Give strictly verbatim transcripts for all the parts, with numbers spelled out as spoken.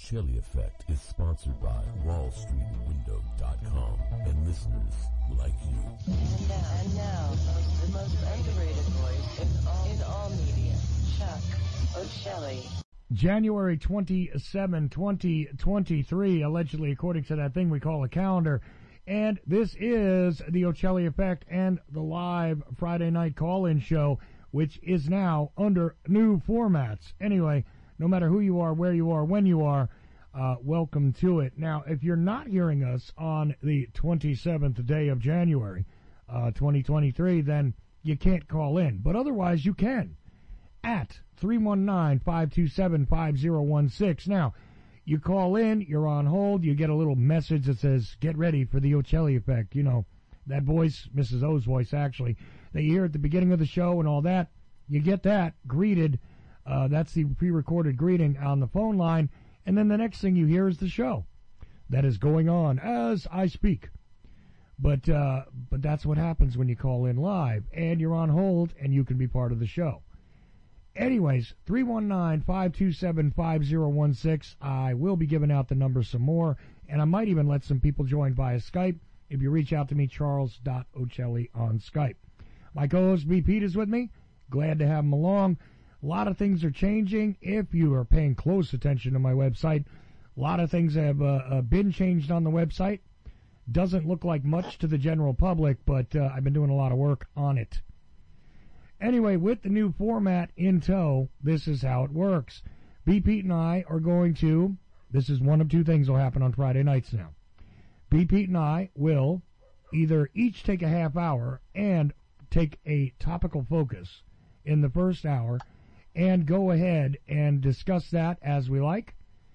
Ocelli Effect is sponsored by Wall Street Window dot com and listeners like you. And now, and now the most underrated voice in all, in all media, Chuck Ocelli. January twenty-seventh, twenty twenty-three, allegedly according to that thing we call a calendar. And this is the Ocelli Effect and the live Friday night call-in show, which is now under new formats. Anyway, no matter who you are, where you are, when you are, uh, welcome to it. Now, if you're not hearing us on the twenty-seventh day of January, uh, twenty twenty-three, then you can't call in. But otherwise, you can at three one nine, five two seven, five zero one six. Now, you call in, you're on hold, you get a little message that says, get ready for the Ocelli Effect. You know, that voice, Missus O's voice, actually, that you hear at the beginning of the show and all that. You get that greeted. Uh, that's the pre-recorded greeting on the phone line. And then the next thing you hear is the show that is going on as I speak. But, uh, but that's what happens when you call in live. And you're on hold, and you can be part of the show. Anyways, three one nine, five two seven, five zero one six. I will be giving out the number some more, and I might even let some people join via Skype. If you reach out to me, charles dot ocelli on Skype. My co-host B. Pete is with me. Glad to have him along. A lot of things are changing. If you are paying close attention to my website, a lot of things have uh, uh, been changed on the website. Doesn't look like much to the general public, but uh, I've been doing a lot of work on it. Anyway, with the new format in tow, this is how it works. B. Pete and I are going to, this is one of two things will happen on Friday nights now. B. Pete and I will either each take a half hour and take a topical focus in the first hour and go ahead and discuss that as we like.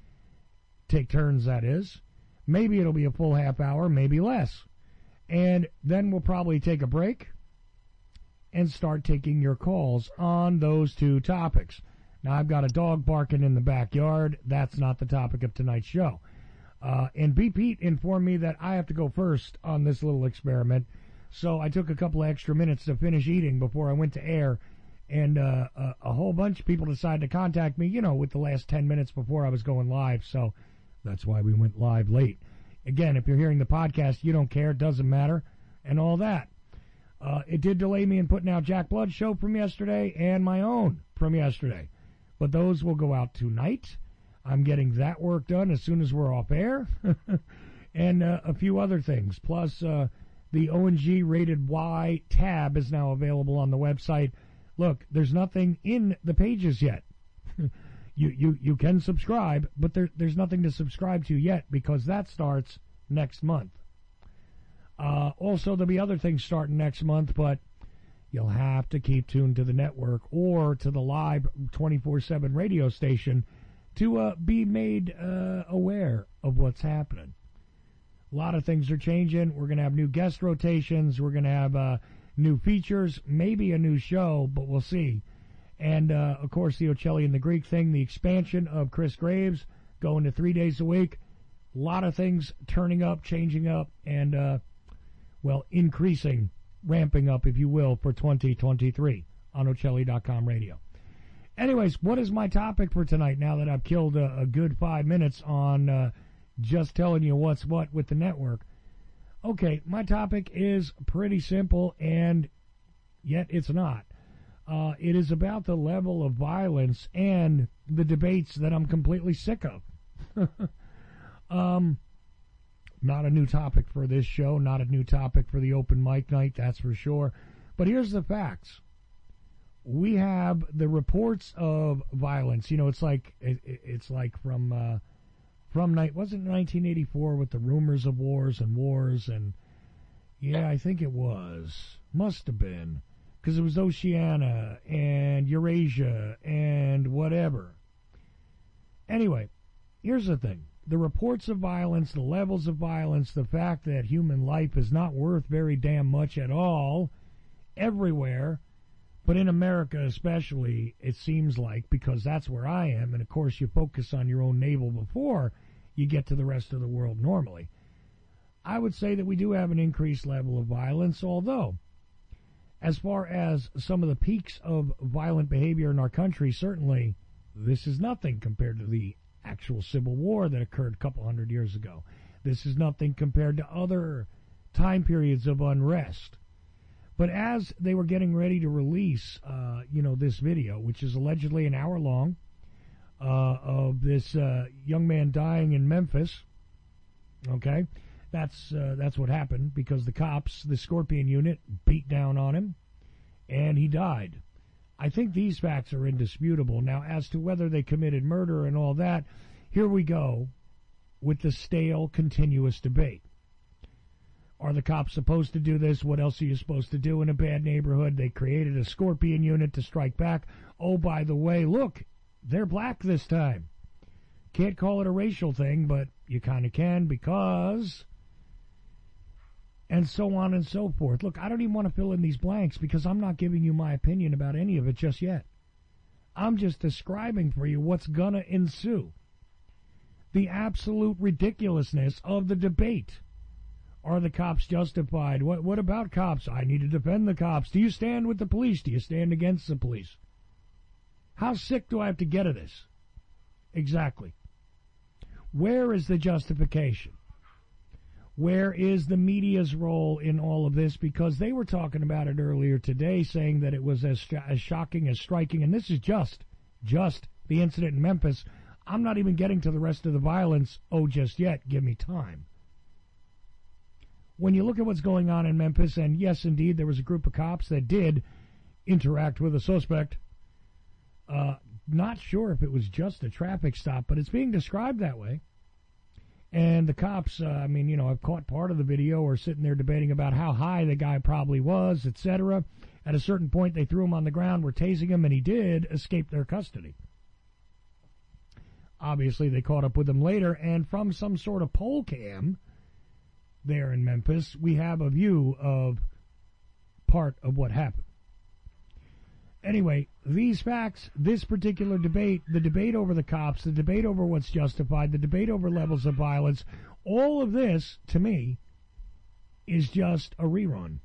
Take turns, that is. Maybe it'll be a full half hour, maybe less. And then we'll probably take a break and start taking your calls on those two topics. Now, I've got a dog barking in the backyard. That's not the topic of tonight's show. Uh, and B. Pete informed me that I have to go first on this little experiment, so I took a couple of extra minutes to finish eating before I went to air, and uh, a, a whole bunch of people decided to contact me, you know, with the last ten minutes before I was going live, so that's why we went live late. Again, if you're hearing the podcast, you don't care, it doesn't matter, and all that. Uh, it did delay me in putting out Jack Blood's show from yesterday and my own from yesterday. But those will go out tonight. I'm getting that work done as soon as we're off air. and uh, a few other things. Plus, uh, the O N G Rated Y tab is now available on the website. Look, there's nothing in the pages yet. you, you you can subscribe, but there, there's nothing to subscribe to yet because that starts next month. Uh, also, there'll be other things starting next month, but you'll have to keep tuned to the network or to the live twenty-four seven radio station to uh, be made uh, aware of what's happening. A lot of things are changing. We're going to have new guest rotations. We're going to have uh, new features, maybe a new show, but we'll see. And, uh, of course, the Ocelli and the Greek thing, the expansion of Chris Graves, going to three days a week. A lot of things turning up, changing up, and... Uh, well, increasing, ramping up, if you will, for twenty twenty-three on Ocelli dot com radio. Anyways, what is my topic for tonight now that I've killed a, a good five minutes on uh, just telling you what's what with the network? Okay, my topic is pretty simple, and yet it's not. Uh, it is about the level of violence and the debates that I'm completely sick of. um... Not a new topic for this show, not a new topic for the open mic night, that's for sure. But here's the facts. We have the reports of violence. You know, it's like it, it's like from uh, from night wasn't it nineteen eighty-four with the rumors of wars and wars and yeah, I think it was must have been because it was Oceania and Eurasia and whatever. Anyway, here's the thing. The reports of violence, the levels of violence, the fact that human life is not worth very damn much at all, everywhere, but in America especially, it seems like, because that's where I am, and of course you focus on your own navel before you get to the rest of the world normally. I would say that we do have an increased level of violence, although, as far as some of the peaks of violent behavior in our country, certainly this is nothing compared to the actual civil war that occurred a couple hundred years ago. This is nothing compared to other time periods of unrest. But as they were getting ready to release, uh, you know, this video, which is allegedly an hour long, uh, of this uh, young man dying in Memphis, okay, that's uh, that's what happened because the cops, the Scorpion unit, beat down on him, and he died. I think these facts are indisputable. Now, as to whether they committed murder and all that, here we go with the stale, continuous debate. Are the cops supposed to do this? What else are you supposed to do in a bad neighborhood? They created a Scorpion unit to strike back. Oh, by the way, look, they're black this time. Can't call it a racial thing, but you kind of can because... And so on and so forth. Look, I don't even want to fill in these blanks because I'm not giving you my opinion about any of it just yet. I'm just describing for you what's going to ensue. The absolute ridiculousness of the debate. Are the cops justified? What what about cops? I need to defend the cops. Do you stand with the police? Do you stand against the police? How sick do I have to get of this? Exactly. Where is the justification? Where is the media's role in all of this? Because they were talking about it earlier today, saying that it was as, as shocking as striking, and this is just, just the incident in Memphis. I'm not even getting to the rest of the violence. Oh, just yet. Give me time. When you look at what's going on in Memphis, and yes, indeed, there was a group of cops that did interact with a suspect. Uh, not sure if it was just a traffic stop, but it's being described that way. And the cops, uh, I mean, you know, I've caught part of the video are sitting there debating about how high the guy probably was, et cetera. At a certain point, they threw him on the ground, were tasing him, and he did escape their custody. Obviously, they caught up with him later, and from some sort of poll cam there in Memphis, we have a view of part of what happened. Anyway, these facts, this particular debate, the debate over the cops, the debate over what's justified, the debate over levels of violence, all of this, to me, is just a rerun.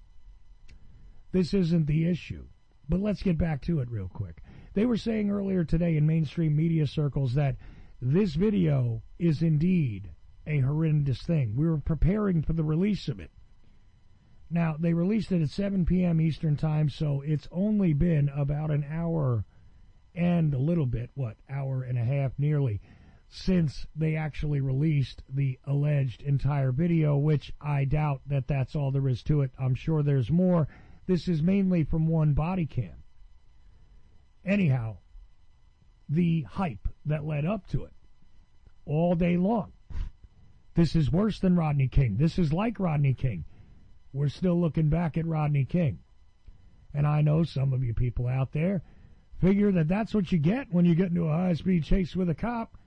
This isn't the issue. But let's get back to it real quick. They were saying earlier today in mainstream media circles that this video is indeed a horrendous thing. We were preparing for the release of it. Now, they released it at seven p.m. Eastern Time, so it's only been about an hour and a little bit, what, hour and a half nearly, since they actually released the alleged entire video, which I doubt that that's all there is to it. I'm sure there's more. This is mainly from one body cam. Anyhow, the hype that led up to it all day long. This is worse than Rodney King. This is like Rodney King. We're still looking back at Rodney King. And I know some of you people out there figure that that's what you get when you get into a high-speed chase with a cop.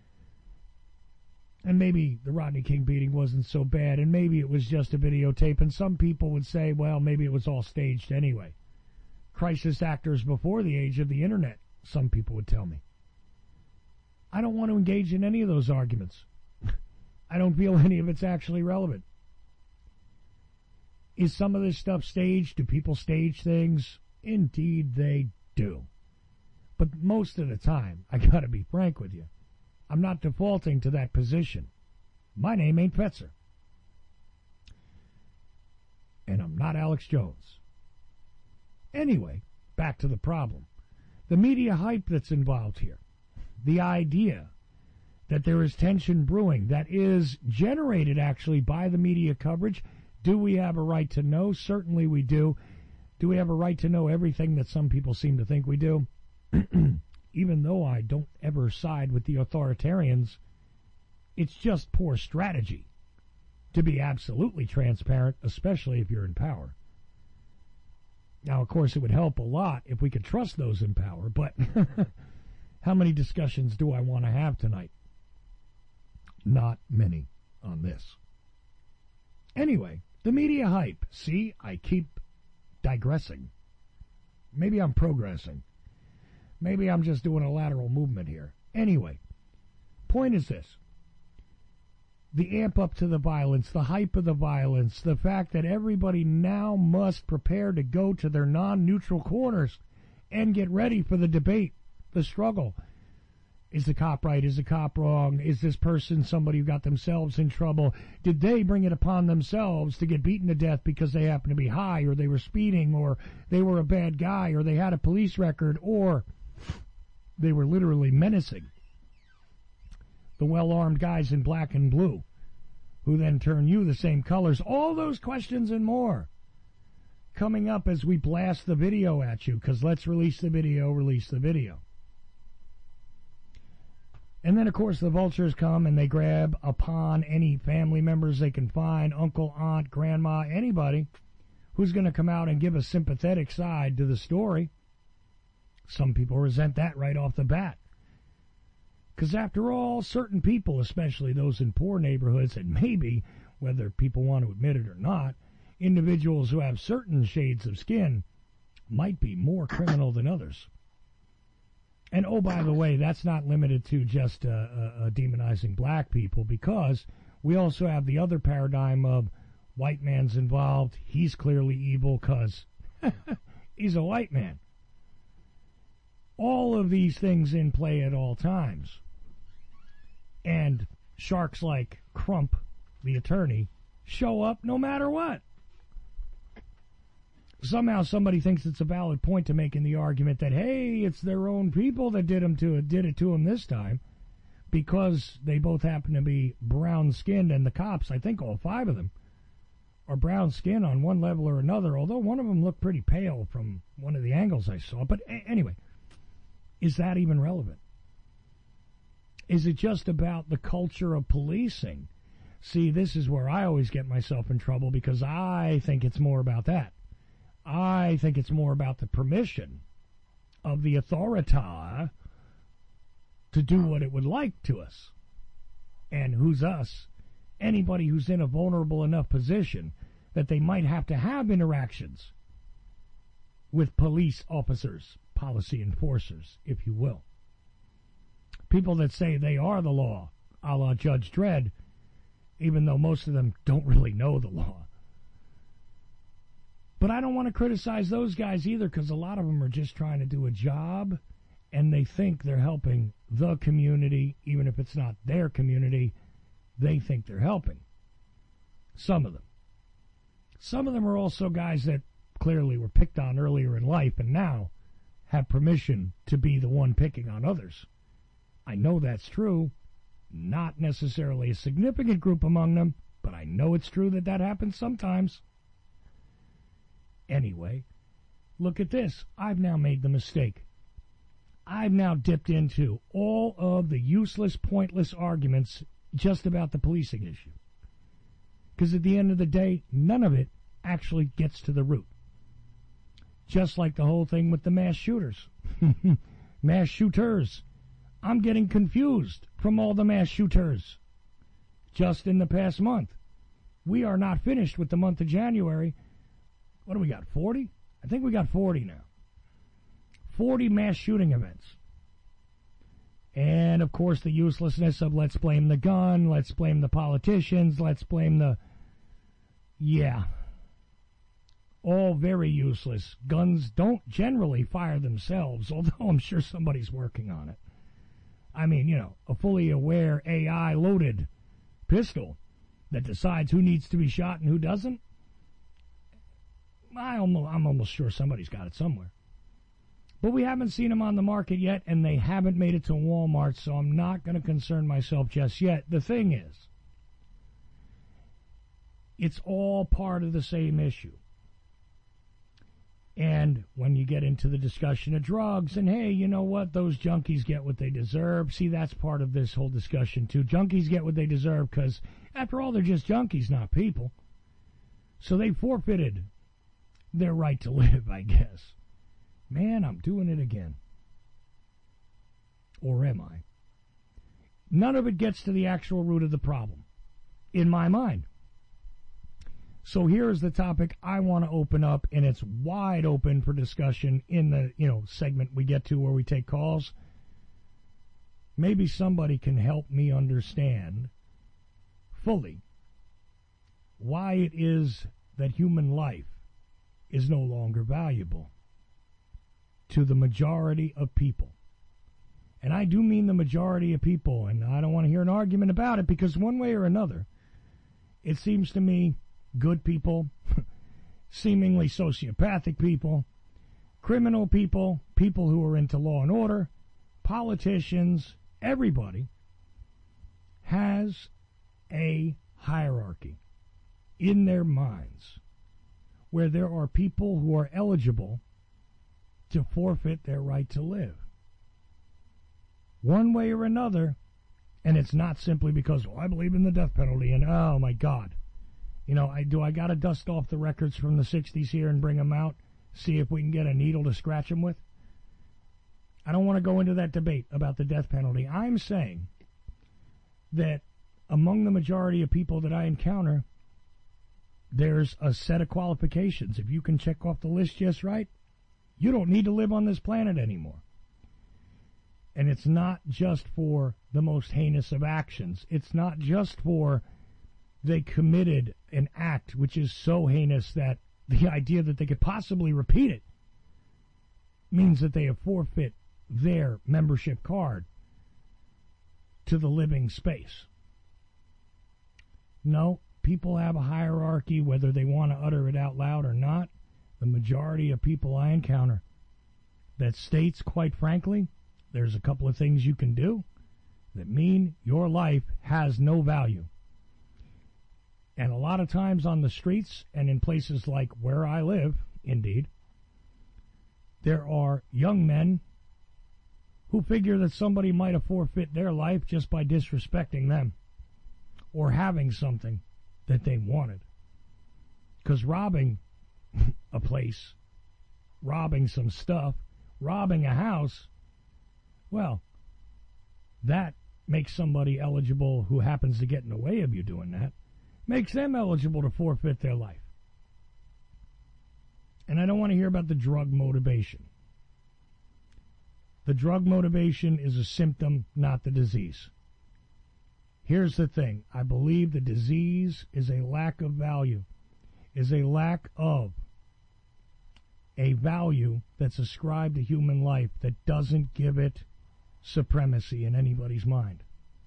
And maybe the Rodney King beating wasn't so bad, and maybe it was just a videotape, and some people would say, well, maybe it was all staged anyway. Crisis actors before the age of the internet, some people would tell me. I don't want to engage in any of those arguments. I don't feel any of it's actually relevant. Is some of this stuff staged? Do people stage things? Indeed they do. But most of the time, I gotta be frank with you, I'm not defaulting to that position. My name ain't Fetzer. And I'm not Alex Jones. Anyway, back to the problem. The media hype that's involved here. The idea that there is tension brewing that is generated actually by the media coverage. Do we have a right to know? Certainly we do. Do we have a right to know everything that some people seem to think we do? Even though I don't ever side with the authoritarians, it's just poor strategy to be absolutely transparent, especially if you're in power. Now, of course, it would help a lot if we could trust those in power, but how many discussions do I want to have tonight? Not many on this. Anyway, the media hype. See, I keep digressing. Maybe I'm progressing. Maybe I'm just doing a lateral movement here. Anyway, point is this. The amp up to the violence, the hype of the violence, the fact that everybody now must prepare to go to their non-neutral corners and get ready for the debate, the struggle. Is the cop right? Is the cop wrong? Is this person somebody who got themselves in trouble? Did they bring it upon themselves to get beaten to death because they happened to be high, or they were speeding, or they were a bad guy, or they had a police record, or they were literally menacing the well-armed guys in black and blue who then turn you the same colors? All those questions and more coming up as we blast the video at you, because let's release the video, release the video. And then, of course, the vultures come and they grab upon any family members they can find, uncle, aunt, grandma, anybody who's going to come out and give a sympathetic side to the story. Some people resent that right off the bat. Because after all, certain people, especially those in poor neighborhoods, and maybe, whether people want to admit it or not, individuals who have certain shades of skin might be more criminal than others. And, oh, by the way, that's not limited to just uh, uh, demonizing black people, because we also have the other paradigm of white man's involved. He's clearly evil because he's a white man. All of these things in play at all times. And sharks like Crump, the attorney, show up no matter what. Somehow somebody thinks it's a valid point to make in the argument that, hey, it's their own people that did, them to, did it to him this time, because they both happen to be brown-skinned, and the cops, I think all five of them, are brown-skinned on one level or another, although one of them looked pretty pale from one of the angles I saw. But a- anyway, is that even relevant? Is it just about the culture of policing? See, this is where I always get myself in trouble, because I think it's more about that. I think it's more about the permission of the authority to do what it would like to us. And who's us? Anybody who's in a vulnerable enough position that they might have to have interactions with police officers, policy enforcers, if you will. People that say they are the law, a la Judge Dredd, even though most of them don't really know the law. But I don't want to criticize those guys either, because a lot of them are just trying to do a job, and they think they're helping the community, even if it's not their community. They think they're helping. Some of them. Some of them are also guys that clearly were picked on earlier in life and now have permission to be the one picking on others. I know that's true. Not necessarily a significant group among them, but I know it's true that that happens sometimes. Anyway, look at this. I've now made the mistake. I've now dipped into all of the useless, pointless arguments just about the policing issue. Because at the end of the day, none of it actually gets to the root. Just like the whole thing with the mass shooters. Mass shooters. I'm getting confused from all the mass shooters. Just in the past month. We are not finished with the month of January. What do we got, forty? I think we got forty now. forty mass shooting events. And, of course, the uselessness of let's blame the gun, let's blame the politicians, let's blame the... Yeah. All very useless. Guns don't generally fire themselves, although I'm sure somebody's working on it. I mean, you know, a fully aware A I-loaded pistol that decides who needs to be shot and who doesn't? I almost, I'm almost sure somebody's got it somewhere. But we haven't seen them on the market yet, and they haven't made it to Walmart, so I'm not going to concern myself just yet. The thing is, it's all part of the same issue. And when you get into the discussion of drugs, and hey, you know what, those junkies get what they deserve. See, that's part of this whole discussion, too. Junkies get what they deserve because, after all, they're just junkies, not people. So they forfeited their right to live, I guess. Man, I'm doing it again. Or am I? None of it gets to the actual root of the problem, in my mind. So here's the topic I want to open up, and it's wide open for discussion in the, you know, segment we get to where we take calls. Maybe somebody can help me understand fully why it is that human life is no longer valuable to the majority of people. And I do mean the majority of people, and I don't want to hear an argument about it, because one way or another, it seems to me good people, seemingly sociopathic people, criminal people, people who are into law and order, politicians, everybody has a hierarchy in their minds where there are people who are eligible to forfeit their right to live. One way or another, and it's not simply because, well, I believe in the death penalty, and oh my God. You know, I do I got to dust off the records from the sixties here and bring them out, see if we can get a needle to scratch them with? I don't want to go into that debate about the death penalty. I'm saying that among the majority of people that I encounter, there's a set of qualifications. If you can check off the list just right, you don't need to live on this planet anymore. And it's not just for the most heinous of actions. It's not just for they committed an act which is so heinous that the idea that they could possibly repeat it means that they have forfeit their membership card to the living space. No, people have a hierarchy, whether they want to utter it out loud or not. The majority of people I encounter that states, quite frankly, there's a couple of things you can do that mean your life has no value. And a lot of times on the streets and in places like where I live, indeed, there are young men who figure that somebody might have forfeit their life just by disrespecting them or having something that they wanted. Because robbing a place, robbing some stuff, robbing a house, well, that makes somebody eligible who happens to get in the way of you doing that, makes them eligible to forfeit their life. And I don't want to hear about the drug motivation. The drug motivation is a symptom, not the disease. Here's the thing. I believe the disease is a lack of value, is a lack of a value that's ascribed to human life that doesn't give it supremacy in anybody's mind.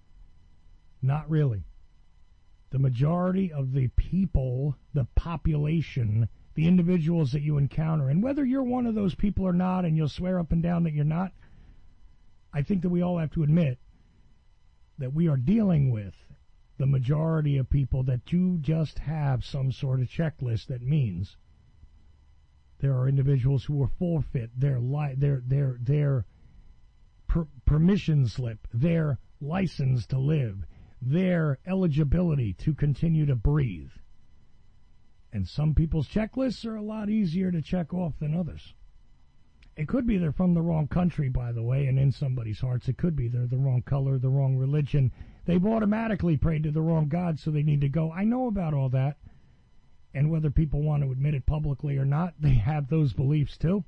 Not really. The majority of the people, the population, the individuals that you encounter, and whether you're one of those people or not, and you'll swear up and down that you're not, I think that we all have to admit that we are dealing with the majority of people that you just have some sort of checklist that means there are individuals who will forfeit their li- their their their per- permission slip, their license to live, their eligibility to continue to breathe. And some people's checklists are a lot easier to check off than others. It could be they're from the wrong country, by the way, and in somebody's hearts it could be they're the wrong color, the wrong religion. They've automatically prayed to the wrong God, so they need to go. I know about all that. And whether people want to admit it publicly or not, they have those beliefs too.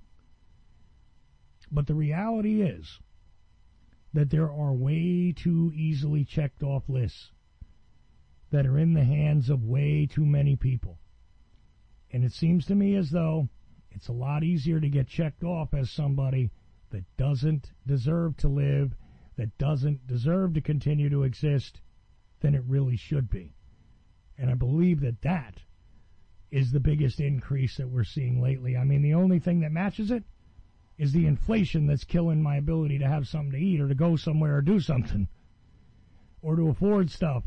But the reality is that there are way too easily checked off lists that are in the hands of way too many people. And it seems to me as though it's a lot easier to get checked off as somebody that doesn't deserve to live, that doesn't deserve to continue to exist, than it really should be. And I believe that that is the biggest increase that we're seeing lately. I mean, the only thing that matches it is the inflation that's killing my ability to have something to eat or to go somewhere or do something or to afford stuff.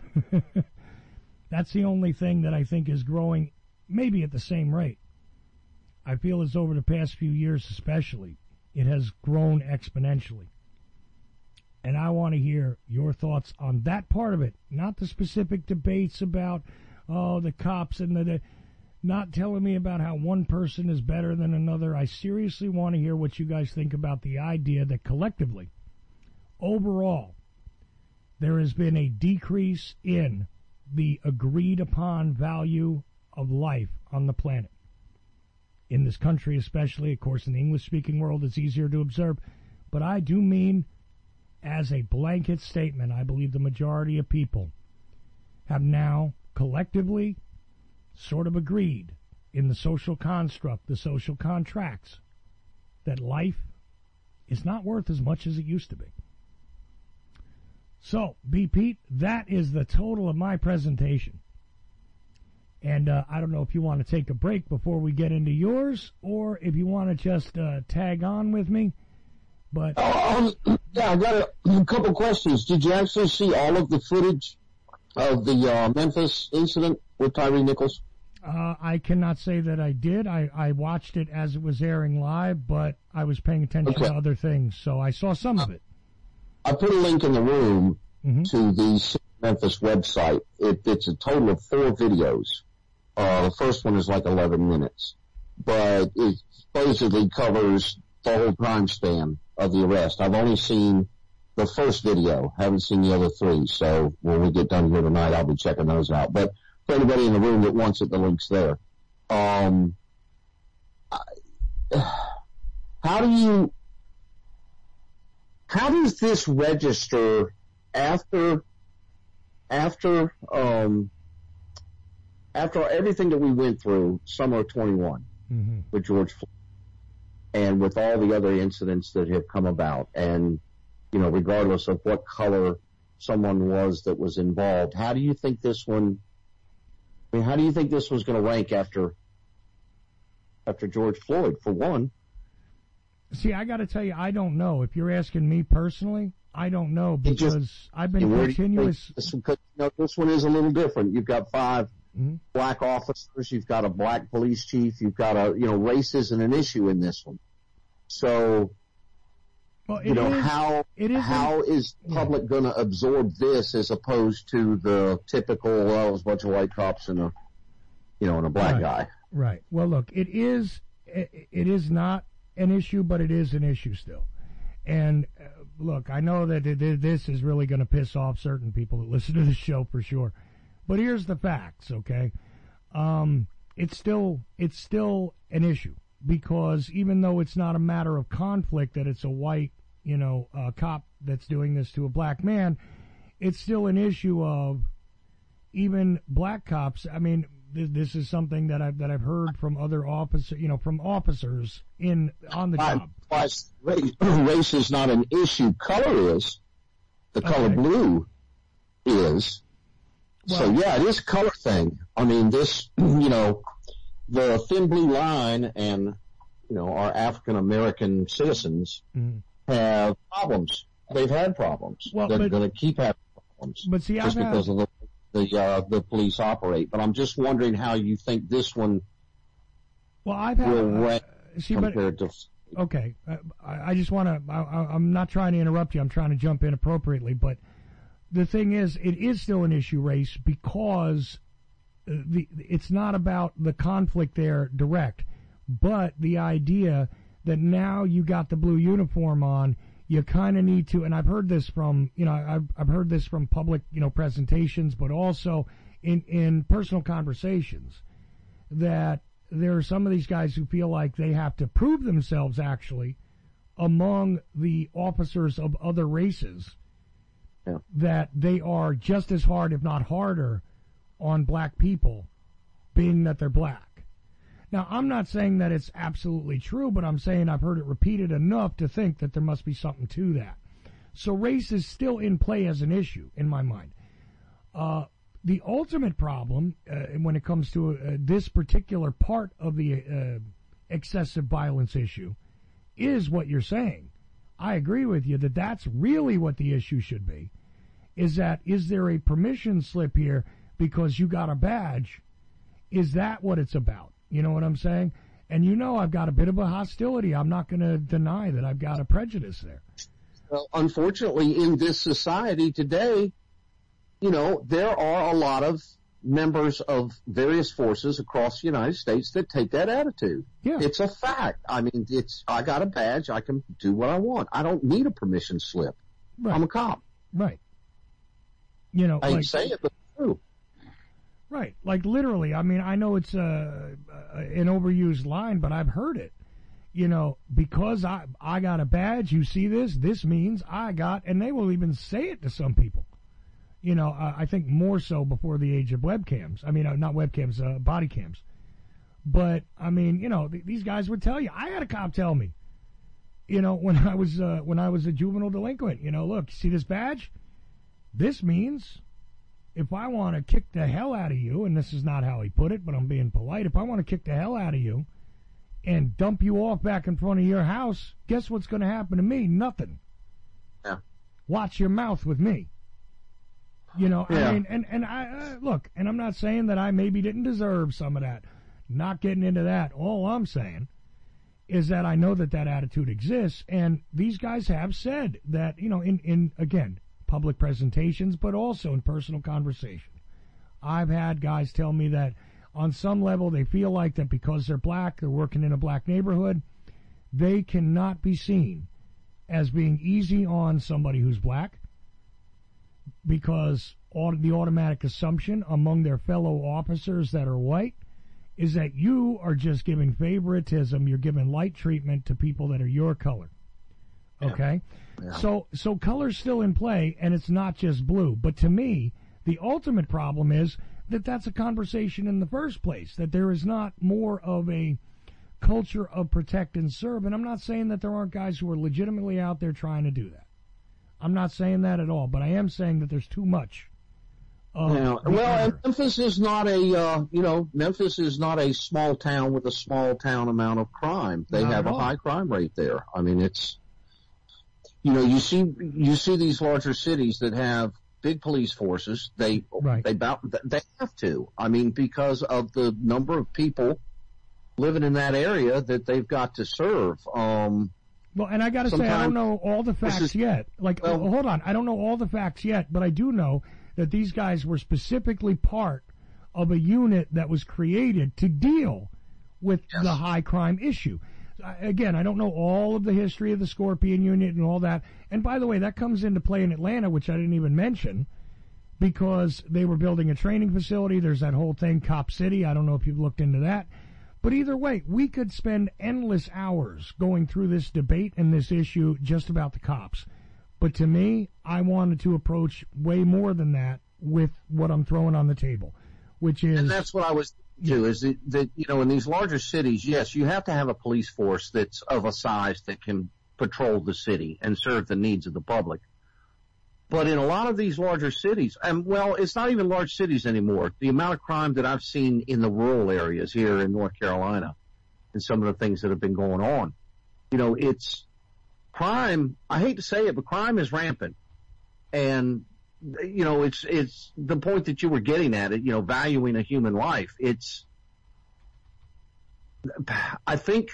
That's the only thing that I think is growing maybe at the same rate. I feel as over the past few years especially, it has grown exponentially. And I want to hear your thoughts on that part of it, not the specific debates about, oh, the cops and the, the not telling me about how one person is better than another. I seriously want to hear what you guys think about the idea that collectively, overall, there has been a decrease in the agreed upon value of life on the planet. In this country especially, of course, in the English-speaking world, it's easier to observe. But I do mean, as a blanket statement, I believe the majority of people have now collectively sort of agreed in the social construct, the social contracts, that life is not worth as much as it used to be. So, B. Pete, that is the total of my presentation. And uh, I don't know if you want to take a break before we get into yours, or if you want to just uh, tag on with me. But oh, um, yeah, I got a, a couple questions. Did you actually see all of the footage of the uh, Memphis incident with Tyree Nichols? Uh, I cannot say that I did. I, I watched it as it was airing live, but I was paying attention okay. to other things, so I saw some of it. I put a link in the room mm-hmm. to the Memphis website. It, it's a total of four videos. Uh, the first one is like eleven minutes, but it basically covers the whole time span of the arrest. I've only seen the first video, haven't seen the other three, so when we get done here tonight, I'll be checking those out. But for anybody in the room that wants it, the link's there. Um, I, how do you, how does this register after, after, um, after everything that we went through, summer of twenty-one, mm-hmm. with George Floyd, and with all the other incidents that have come about, and, you know, regardless of what color someone was that was involved, how do you think this one, I mean, how do you think this was going to rank after, after George Floyd, for one? See, I got to tell you, I don't know. If you're asking me personally, I don't know, because just, I've been continuous. This one, you know, this one is a little different. You've got five mm-hmm. black officers. You've got a black police chief. You've got a, you know, race isn't an issue in this one. So, well, you know, is, how, it is how a, is the public yeah. going to absorb this as opposed to the typical, well, it was a bunch of white cops and a, you know, and a black right. guy? Right. Well, look, it is, it, it is not an issue, but it is an issue still. And uh, look, I know that it, this is really going to piss off certain people that listen to the show for sure. But here's the facts, okay? Um, it's still, it's still an issue, because even though it's not a matter of conflict that it's a white, you know, uh, cop that's doing this to a black man, it's still an issue of even black cops. I mean, th- this is something that I've that I've heard from other officers, you know, from officers in on the job. Race, race is not an issue. Color is. The color okay. blue is. Well, so yeah, it is a color thing. I mean, this, you know, the thin blue line and, you know, our African American citizens mm. have problems. They've had problems. Well, They're but, going to keep having problems. But see, just I've because had, of the the, uh, the police operate. But I'm just wondering how you think this one well, I've had, will rank uh, see, compared but, to. Okay, I, I just want to. I'm not trying to interrupt you. I'm trying to jump in appropriately, but the thing is, it is still an issue, race, because the it's not about the conflict there direct, but the idea that now you got the blue uniform on, you kind of need to. And I've heard this from you know I've I've heard this from public you know presentations, but also in in personal conversations that there are some of these guys who feel like they have to prove themselves actually among the officers of other races. Yeah. That they are just as hard, if not harder, on black people, being that they're black. Now, I'm not saying that it's absolutely true, but I'm saying I've heard it repeated enough to think that there must be something to that. So race is still in play as an issue, in my mind. Uh, the ultimate problem, uh, when it comes to uh, this particular part of the uh, excessive violence issue, is what you're saying. I agree with you that that's really what the issue should be, is that is there a permission slip here because you got a badge? Is that what it's about? You know what I'm saying? And you know I've got a bit of a hostility. I'm not going to deny that I've got a prejudice there. Well, unfortunately, in this society today, you know, there are a lot of members of various forces across the United States that take that attitude. Yeah. It's a fact. I mean, it's, I got a badge. I can do what I want. I don't need a permission slip. Right. I'm a cop. Right. You know, I like, say it, but it's true. Right. Like literally, I mean, I know it's a, an overused line, but I've heard it. You know, because I, I got a badge, you see this, this means I got, and they will even say it to some people. You know, uh, I think more so before the age of webcams. I mean, uh, not webcams, uh, body cams. But, I mean, you know, th- these guys would tell you. I had a cop tell me, you know, when I was uh, when I was a juvenile delinquent. You know, look, see this badge? This means if I want to kick the hell out of you, and this is not how he put it, but I'm being polite, if I want to kick the hell out of you and dump you off back in front of your house, guess what's going to happen to me? Nothing. Yeah. Watch your mouth with me. You know, yeah. I mean, and, and I, uh, look, and I'm not saying that I maybe didn't deserve some of that. Not getting into that. All I'm saying is that I know that that attitude exists, and these guys have said that, you know, in, in again, public presentations, but also in personal conversation. I've had guys tell me that on some level they feel like that because they're black, they're working in a black neighborhood, they cannot be seen as being easy on somebody who's black, because the automatic assumption among their fellow officers that are white is that you are just giving favoritism, you're giving light treatment to people that are your color. Okay? Yeah. Yeah. So so color's still in play, and it's not just blue. But to me, the ultimate problem is that that's a conversation in the first place, that there is not more of a culture of protect and serve. And I'm not saying that there aren't guys who are legitimately out there trying to do that. I'm not saying that at all, but I am saying that there's too much. Yeah. Well, and Memphis is not a, uh, you know, Memphis is not a small town with a small town amount of crime. They Not have at a all. high crime rate there. I mean, it's, you know, you see, you see these larger cities that have big police forces. They, Right. they bout, they have to. I mean, because of the number of people living in that area that they've got to serve. Um, Well, and I got to say, I don't sometimes know all the facts is- yet. Like, well- oh, hold on, I don't know all the facts yet, but I do know that these guys were specifically part of a unit that was created to deal with Yes. the high crime issue. I- Again, I don't know all of the history of the Scorpion unit and all that. And by the way, that comes into play in Atlanta, which I didn't even mention, because they were building a training facility. There's that whole thing, Cop City. I don't know if you've looked into that. But either way, we could spend endless hours going through this debate and this issue just about the cops. But to me, I wanted to approach way more than that with what I'm throwing on the table, which is... And that's what I was too, is that, that, you know, in these larger cities, yes, you have to have a police force that's of a size that can patrol the city and serve the needs of the public. But in a lot of these larger cities, and well, it's not even large cities anymore. The amount of crime that I've seen in the rural areas here in North Carolina and some of the things that have been going on, you know, it's crime. I hate to say it, but crime is rampant. And, you know, it's, it's the point that you were getting at it, you know, valuing a human life. It's, I think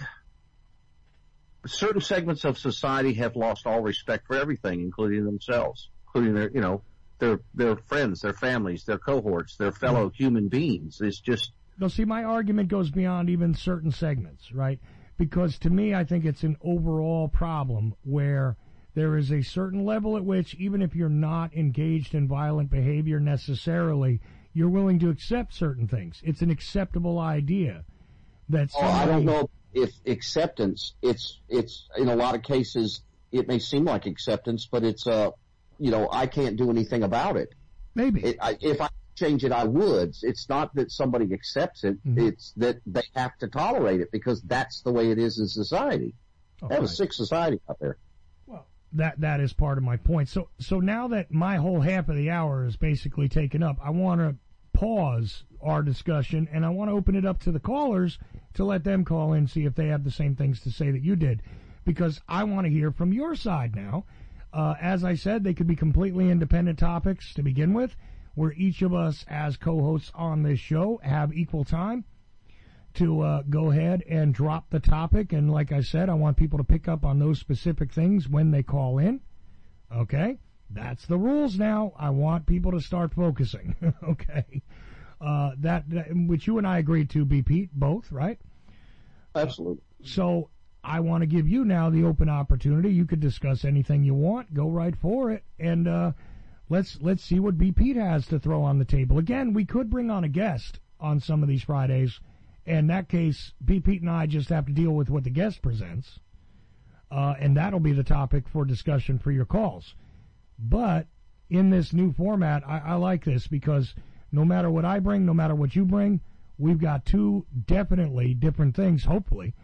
certain segments of society have lost all respect for everything, including themselves, including their, you know, their, their friends, their families, their cohorts, their fellow human beings. It's just. No, see, my argument goes beyond even certain segments, right? Because to me, I think it's an overall problem where there is a certain level at which, even if you're not engaged in violent behavior necessarily, you're willing to accept certain things. It's an acceptable idea that Oh, somebody... I don't know if acceptance, it's, it's, in a lot of cases, it may seem like acceptance, but it's, uh, you know, I can't do anything about it. Maybe. It, I, if I change it, I would. It's not that somebody accepts it. Mm-hmm. It's that they have to tolerate it because that's the way it is in society. Oh, They have a right. sick society out there. Well, that that is part of my point. So so now that my whole half of the hour is basically taken up, I want to pause our discussion and I want to open it up to the callers to let them call in, see if they have the same things to say that you did, because I want to hear from your side now. Uh, as I said, they could be completely independent topics to begin with, where each of us as co-hosts on this show have equal time to uh, go ahead and drop the topic. And like I said, I want people to pick up on those specific things when they call in. Okay? That's the rules now. I want people to start focusing. Okay? Uh, that, that, which you and I agreed to be, Pete, both, right? Absolutely. So I want to give you now the open opportunity. You could discuss anything you want. Go right for it. And uh, let's let's see what B. Pete has to throw on the table. Again, we could bring on a guest on some of these Fridays. In that case, B. Pete and I just have to deal with what the guest presents. Uh, and that'll be the topic for discussion for your calls. But in this new format, I, I like this because no matter what I bring, no matter what you bring, we've got two definitely different things, hopefully,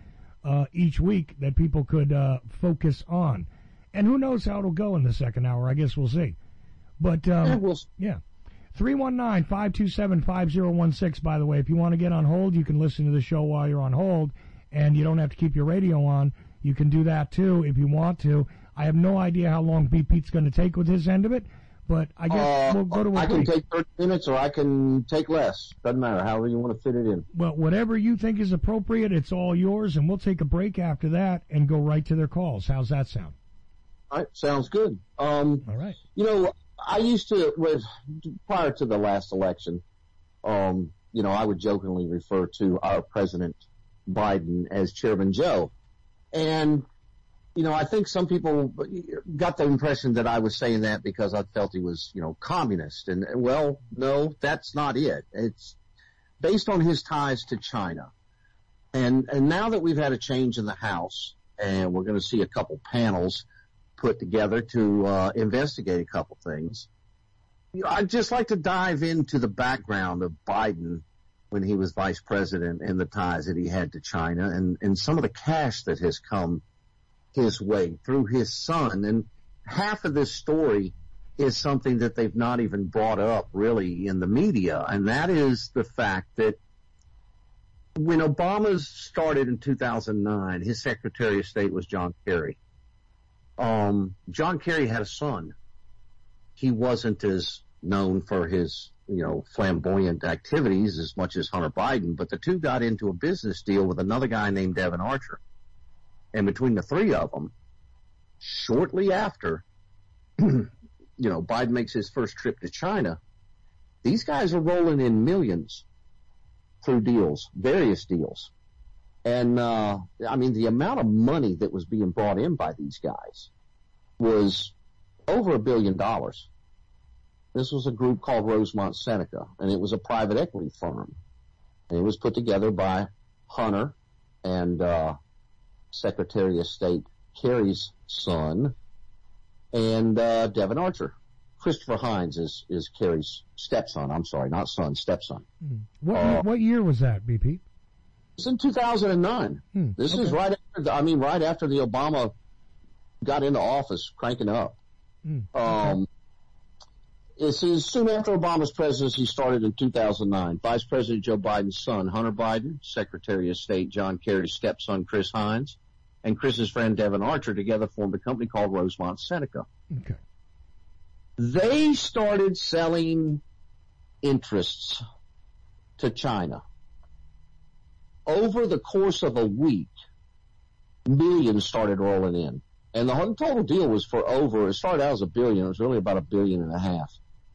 uh, each week that people could uh, focus on. And who knows how it'll go in the second hour. I guess we'll see. But, um, Yeah, we'll yeah. three one nine, five two seven, five zero one six, by the way. If you want to get on hold, you can listen to the show while you're on hold, and you don't have to keep your radio on. You can do that, too, if you want to. I have no idea how long B. Pete's going to take with his end of it, but I guess Uh, we'll go to a I can break. take thirty minutes or I can take less. Doesn't matter. However you want to fit it in. Well, whatever you think is appropriate, it's all yours, and we'll take a break after that and go right to their calls. How's that sound? All right. Sounds good. Um, All right. You know, I used to, with, prior to the last election, um, you know, I would jokingly refer to our President Biden as Chairman Joe. And, you know, I think some people got the impression that I was saying that because I felt he was, you know, communist. And, well, no, that's not it. It's based on his ties to China. And, and now that we've had a change in the House, and we're going to see a couple panels put together to uh, investigate a couple things, you know, I'd just like to dive into the background of Biden when he was vice president and the ties that he had to China and, and some of the cash that has come his way through his son. And half of this story is something that they've not even brought up really in the media, and that is the fact that when Obama started in two thousand nine, his Secretary of State was John Kerry. Um, John Kerry had a son. He wasn't as known for his, you know, flamboyant activities as much as Hunter Biden, but the two got into a business deal with another guy named Devon Archer. And between the three of them, shortly after, you know, Biden makes his first trip to China, these guys are rolling in millions through deals, various deals. And, uh, I mean, the amount of money that was being brought in by these guys was over a billion dollars. This was a group called Rosemont Seneca, and it was a private equity firm. And it was put together by Hunter and, uh, Secretary of State Kerry's son, and uh, Devon Archer. Christopher Hines is, is Kerry's stepson. I'm sorry, not son, stepson. Mm. What, Uh, what year was that, B P? It's in two thousand nine. Hmm, This okay. is right after, the, I mean, right after the Obama got into office, cranking up. Mm, Um, This is soon after Obama's presidency started in two thousand nine. Vice President Joe Biden's son, Hunter Biden, Secretary of State John Kerry's stepson, Chris Hines, and Chris's friend Devon Archer together formed a company called Rosemont Seneca. Okay. They started selling interests to China. Over the course of a week, millions started rolling in. And the whole total deal was for over, it started out as a billion, it was really about a billion and a half.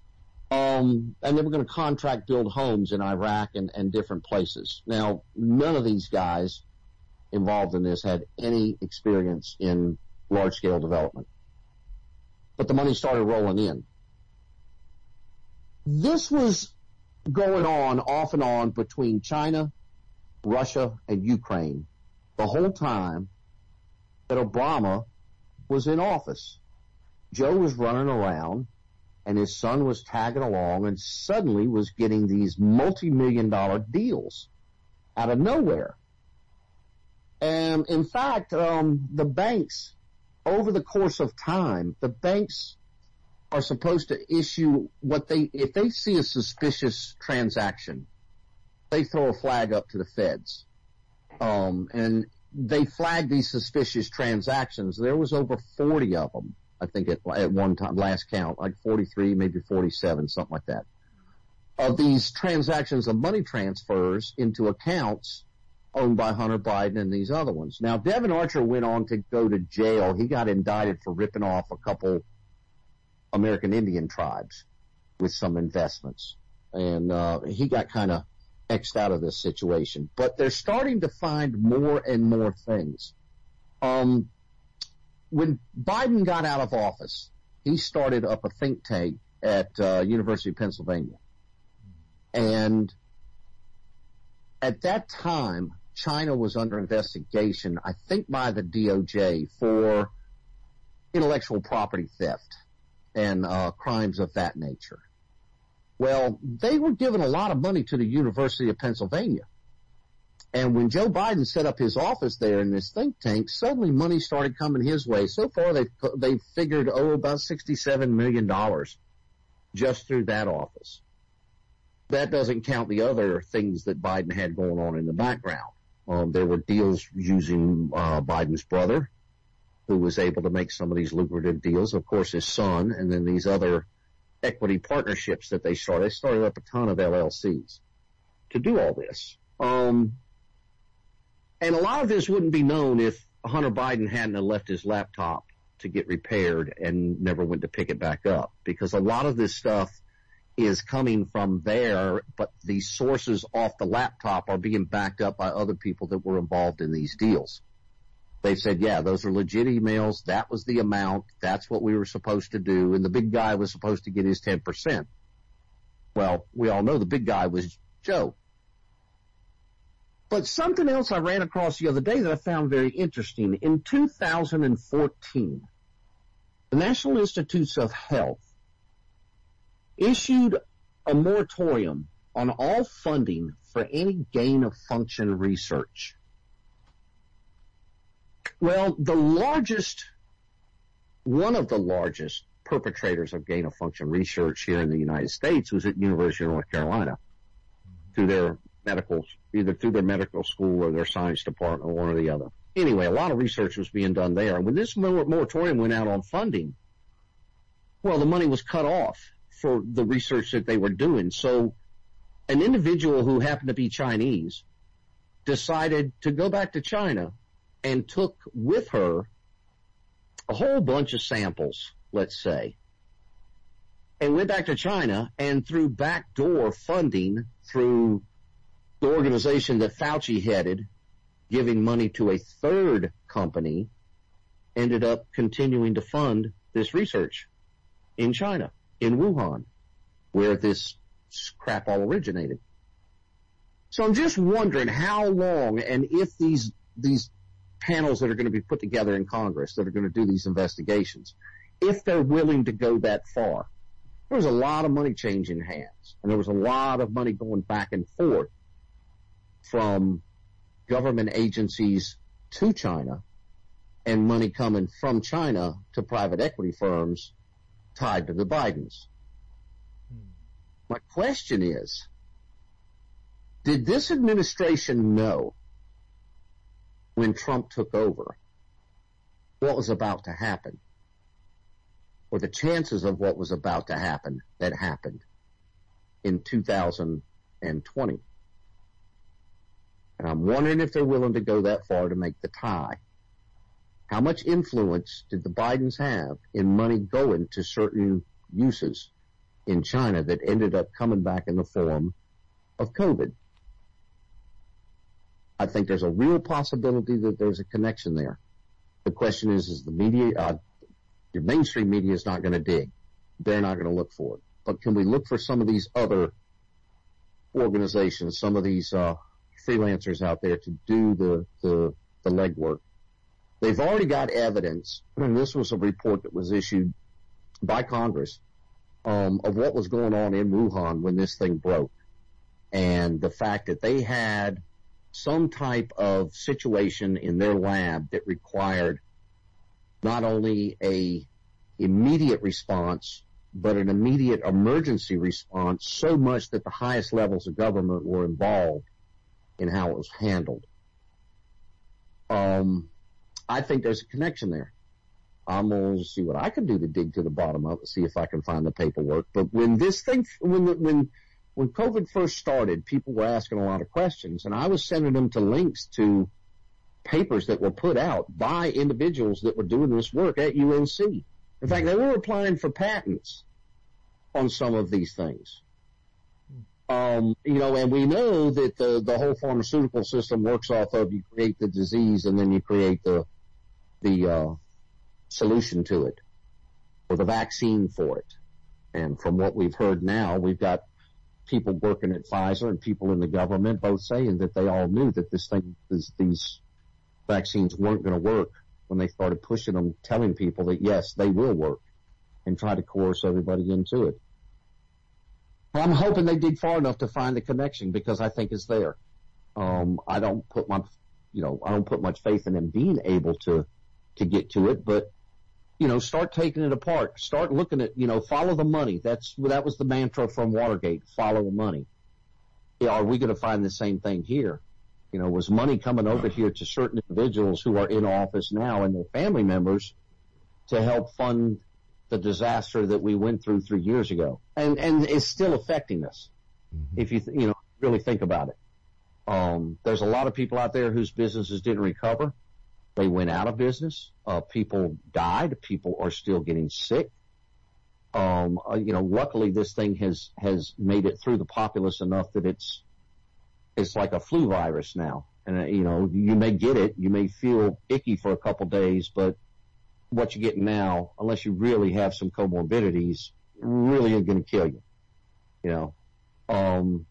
Um, and they were going to contract build homes in Iraq and, and different places. Now, none of these guys involved in this had any experience in large-scale development. But the money started rolling in. This was going on off and on between China, Russia, and Ukraine the whole time that Obama was in office. Joe was running around, and his son was tagging along, and suddenly was getting these multi-million dollar deals out of nowhere. And in fact, um, the banks, over the course of time, the banks are supposed to issue what they, if they see a suspicious transaction, they throw a flag up to the feds. Um, and they flag these suspicious transactions. There was over forty of them, I think, at, at one time, last count, like forty-three, maybe forty-seven, something like that, of these transactions of money transfers into accounts owned by Hunter Biden and these other ones. Now, Devon Archer went on to go to jail. He got indicted for ripping off a couple American Indian tribes with some investments. And uh, he got kind of X'd out of this situation. But they're starting to find more and more things. Um, when Biden got out of office, he started up a think tank at uh, University of Pennsylvania. And at that time, China was under investigation, I think by the D O J, for intellectual property theft and uh, crimes of that nature. Well, they were giving a lot of money to the University of Pennsylvania. And when Joe Biden set up his office there in this think tank, suddenly money started coming his way. So far, they've, they've figured, oh, about sixty-seven million dollars just through that office. That doesn't count the other things that Biden had going on in the background. Um, there were deals using uh, Biden's brother, who was able to make some of these lucrative deals. Of course, his son, and then these other equity partnerships that they started. They started up a ton of L L Cs to do all this. Um, and a lot of this wouldn't be known if Hunter Biden hadn't have left his laptop to get repaired and never went to pick it back up, because a lot of this stuff is coming from there, but the sources off the laptop are being backed up by other people that were involved in these deals. They said, yeah, those are legit emails. That was the amount. That's what we were supposed to do. And the big guy was supposed to get his ten percent. Well, we all know the big guy was Joe. But something else I ran across the other day that I found very interesting. In two thousand fourteen, the National Institutes of Health issued a moratorium on all funding for any gain-of-function research. Well, the largest, one of the largest perpetrators of gain-of-function research here in the United States was at University of North Carolina, through their medical, either through their medical school or their science department, one or the other. Anyway, a lot of research was being done there. And when this moratorium went out on funding, well, the money was cut off for the research that they were doing. So an individual who happened to be Chinese decided to go back to China and took with her a whole bunch of samples, let's say, and went back to China, and through backdoor funding, through the organization that Fauci headed, giving money to a third company, ended up continuing to fund this research in China, in Wuhan, where this crap all originated. So I'm just wondering how long, and if these these panels that are going to be put together in Congress that are going to do these investigations, if they're willing to go that far. There was a lot of money changing hands, and there was a lot of money going back and forth from government agencies to China, and money coming from China to private equity firms tied to the Bidens. My question is, did this administration know when Trump took over what was about to happen, or the chances of what was about to happen that happened in two thousand twenty? And I'm wondering if they're willing to go that far to make the tie. How much influence did the Bidens have in money going to certain uses in China that ended up coming back in the form of COVID? I think there's a real possibility that there's a connection there. The question is, is the media, uh, your mainstream media is not going to dig. They're not going to look for it. But can we look for some of these other organizations, some of these uh, freelancers out there to do the, the, the legwork? They've already got evidence, and this was a report that was issued by Congress, um, of what was going on in Wuhan when this thing broke. And the fact that they had some type of situation in their lab that required not only a immediate response, but an immediate emergency response, so much that the highest levels of government were involved in how it was handled. Um, I think there's a connection there. I'm going to see what I can do to dig to the bottom of it, see if I can find the paperwork. But when this thing, when, when, when COVID first started, people were asking a lot of questions, and I was sending them to links to papers that were put out by individuals that were doing this work at U N C. In fact, they were applying for patents on some of these things. Um, you know, and we know that the, the whole pharmaceutical system works off of you create the disease and then you create the, the, uh, solution to it, or the vaccine for it. And from what we've heard now, we've got people working at Pfizer and people in the government both saying that they all knew that this thing, this, these vaccines weren't going to work when they started pushing them, telling people that yes, they will work, and try to coerce everybody into it. I'm hoping they dig far enough to find the connection, because I think it's there. Um, I don't put my, you know, I don't put much faith in them being able to, to get to it, but, you know, start taking it apart. Start looking at, you know, follow the money. That's, that was the mantra from Watergate, follow the money. Yeah, are we going to find the same thing here? You know, was money coming over here to certain individuals who are in office now and their family members to help fund the disaster that we went through three years ago? And, and it's still affecting us. Mm-hmm. If you, th- you know, really think about it. Um, there's a lot of people out there whose businesses didn't recover. They went out of business. Uh, people died. People are still getting sick. Um, uh, you know, luckily this thing has, has made it through the populace enough that it's, it's like a flu virus now. And, uh, you know, you may get it. You may feel icky for a couple days, but what you get now, unless you really have some comorbidities, really is going to kill you. You know, um,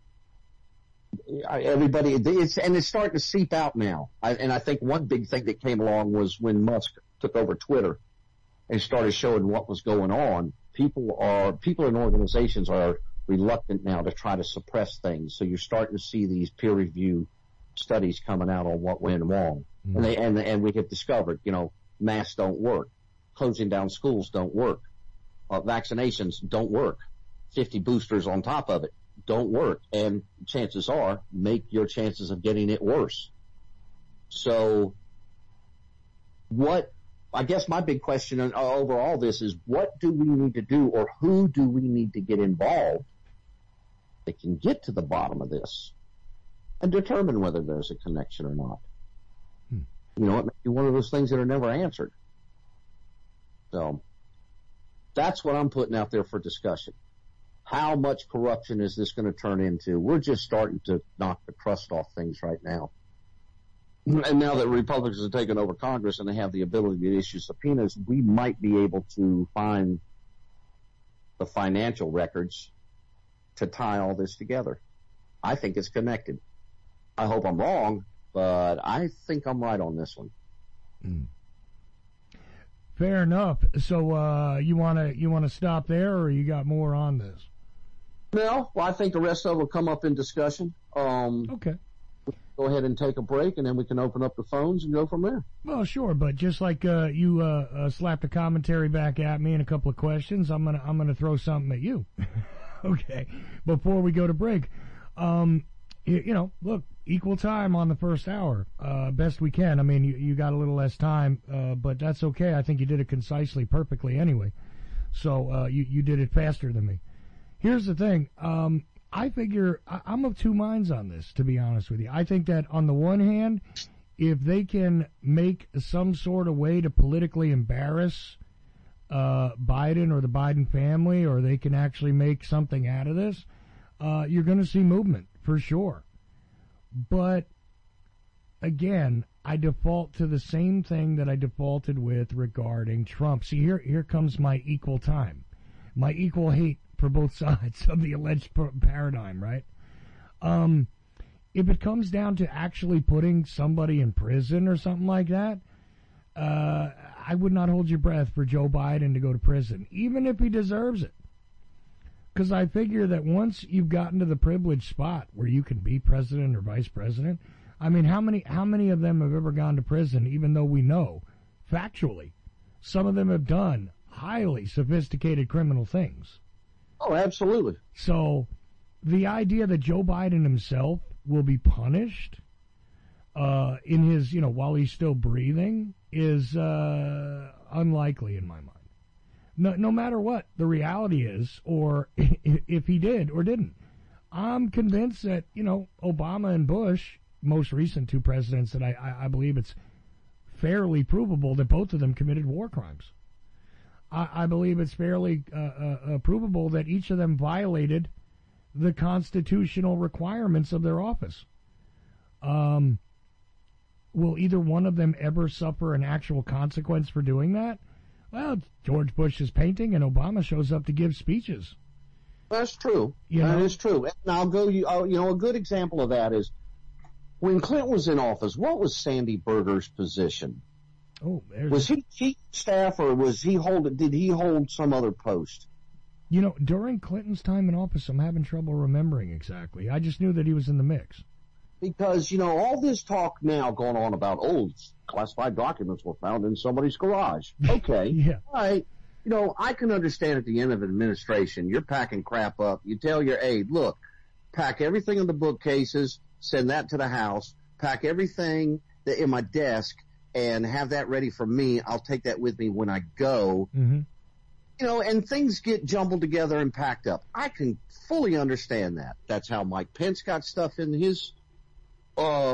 everybody, it's, and it's starting to seep out now. I, and I think one big thing that came along was when Musk took over Twitter and started showing what was going on. People are, people in organizations are reluctant now to try to suppress things. So you're starting to see these peer review studies coming out on what went wrong. Mm-hmm. And they, and, and we have discovered, you know, masks don't work. Closing down schools don't work. Uh, vaccinations don't work. fifty boosters on top of it don't work. And chances are make your chances of getting it worse. So what, I guess my big question over all this is, what do we need to do, or who do we need to get involved that can get to the bottom of this and determine whether there's a connection or not? Hmm. You know, it may be one of those things that are never answered. So that's what I'm putting out there for discussion. How much corruption is this going to turn into? We're just starting to knock the crust off things right now. And now that Republicans have taken over Congress and they have the ability to issue subpoenas, we might be able to find the financial records to tie all this together. I think it's connected. I hope I'm wrong, but I think I'm right on this one. Mm. Fair enough. So uh, you want to you want to stop there, or you got more on this? No, well, I think the rest of it will come up in discussion. Um, okay. Go ahead and take a break, and then we can open up the phones and go from there. Well, sure, but just like uh, you uh, uh, slapped a commentary back at me and a couple of questions, I'm gonna I'm gonna throw something at you. Okay. Before we go to break, um, you, you know, look, equal time on the first hour, uh, best we can. I mean, you, you got a little less time, uh, but that's okay. I think you did it concisely, perfectly anyway. So uh, you you did it faster than me. Here's the thing. Um, I figure I, I'm of two minds on this, to be honest with you. I think that on the one hand, if they can make some sort of way to politically embarrass uh, Biden or the Biden family, or they can actually make something out of this, uh, you're going to see movement for sure. But again, I default to the same thing that I defaulted with regarding Trump. See, here here comes my equal time, my equal hate for both sides of the alleged paradigm, right? Um, if it comes down to actually putting somebody in prison or something like that, uh, I would not hold your breath for Joe Biden to go to prison, even if he deserves it. Because I figure that once you've gotten to the privileged spot where you can be president or vice president, I mean, how many how many of them have ever gone to prison, even though we know, factually, some of them have done highly sophisticated criminal things? Oh, absolutely. So the idea that Joe Biden himself will be punished uh, in his, you know, while he's still breathing is uh, unlikely in my mind. No, no matter what the reality is, or if he did or didn't. I'm convinced that, you know, Obama and Bush, most recent two presidents, that I, I, I believe it's fairly provable that both of them committed war crimes. I, I believe it's fairly uh, uh, provable that each of them violated the constitutional requirements of their office. Um, will either one of them ever suffer an actual consequence for doing that? Well, George Bush is painting, and Obama shows up to give speeches. That's true. You that know? is true. And I'll go. You, you know, a good example of that is when Clinton was in office. What was Sandy Berger's position? Oh, was he chief of staff, or was he hold? Did he hold some other post? You know, during Clinton's time in office, I'm having trouble remembering exactly. I just knew that he was in the mix. Because, you know, all this talk now going on about, oh, classified documents were found in somebody's garage. Okay. Yeah. All right. You know, I can understand at the end of administration, you're packing crap up. You tell your aide, look, pack everything in the bookcases, send that to the house, pack everything that in my desk, and have that ready for me. I'll take that with me when I go. Mm-hmm. You know, and things get jumbled together and packed up. I can fully understand that. That's how Mike Pence got stuff in his, uh,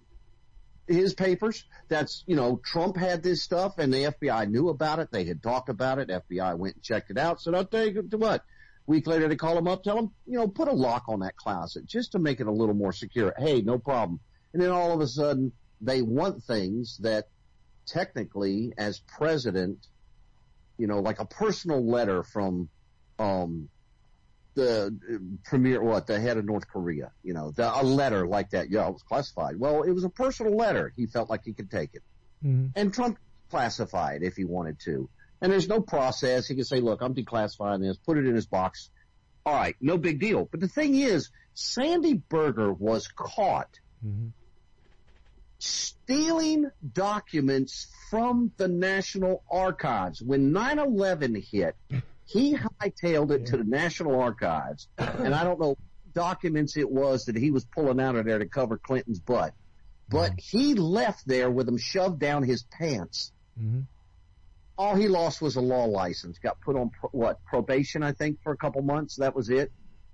his papers. That's, you know, Trump had this stuff and the F B I knew about it. They had talked about it. F B I went and checked it out. Said, I'll take it to what? Week later, they call him up, tell him, you know, put a lock on that closet just to make it a little more secure. Hey, no problem. And then all of a sudden, they want things that technically, as president, you know, like a personal letter from um the premier, what, the head of North Korea, you know, the, a letter like that. Yeah, it was classified. Well, it was a personal letter. He felt like he could take it. Mm-hmm. And Trump classified if he wanted to. And there's no process. He can say, look, I'm declassifying this, put it in his box. All right, no big deal. But the thing is, Sandy Berger was caught mm-hmm. stealing documents from the National Archives. When nine eleven hit, he hightailed it yeah. to the National Archives, and I don't know what documents it was that he was pulling out of there to cover Clinton's butt, but wow. he left there with them shoved down his pants. Mm-hmm. All he lost was a law license. Got put on, pro- what, probation, I think, for a couple months. That was it.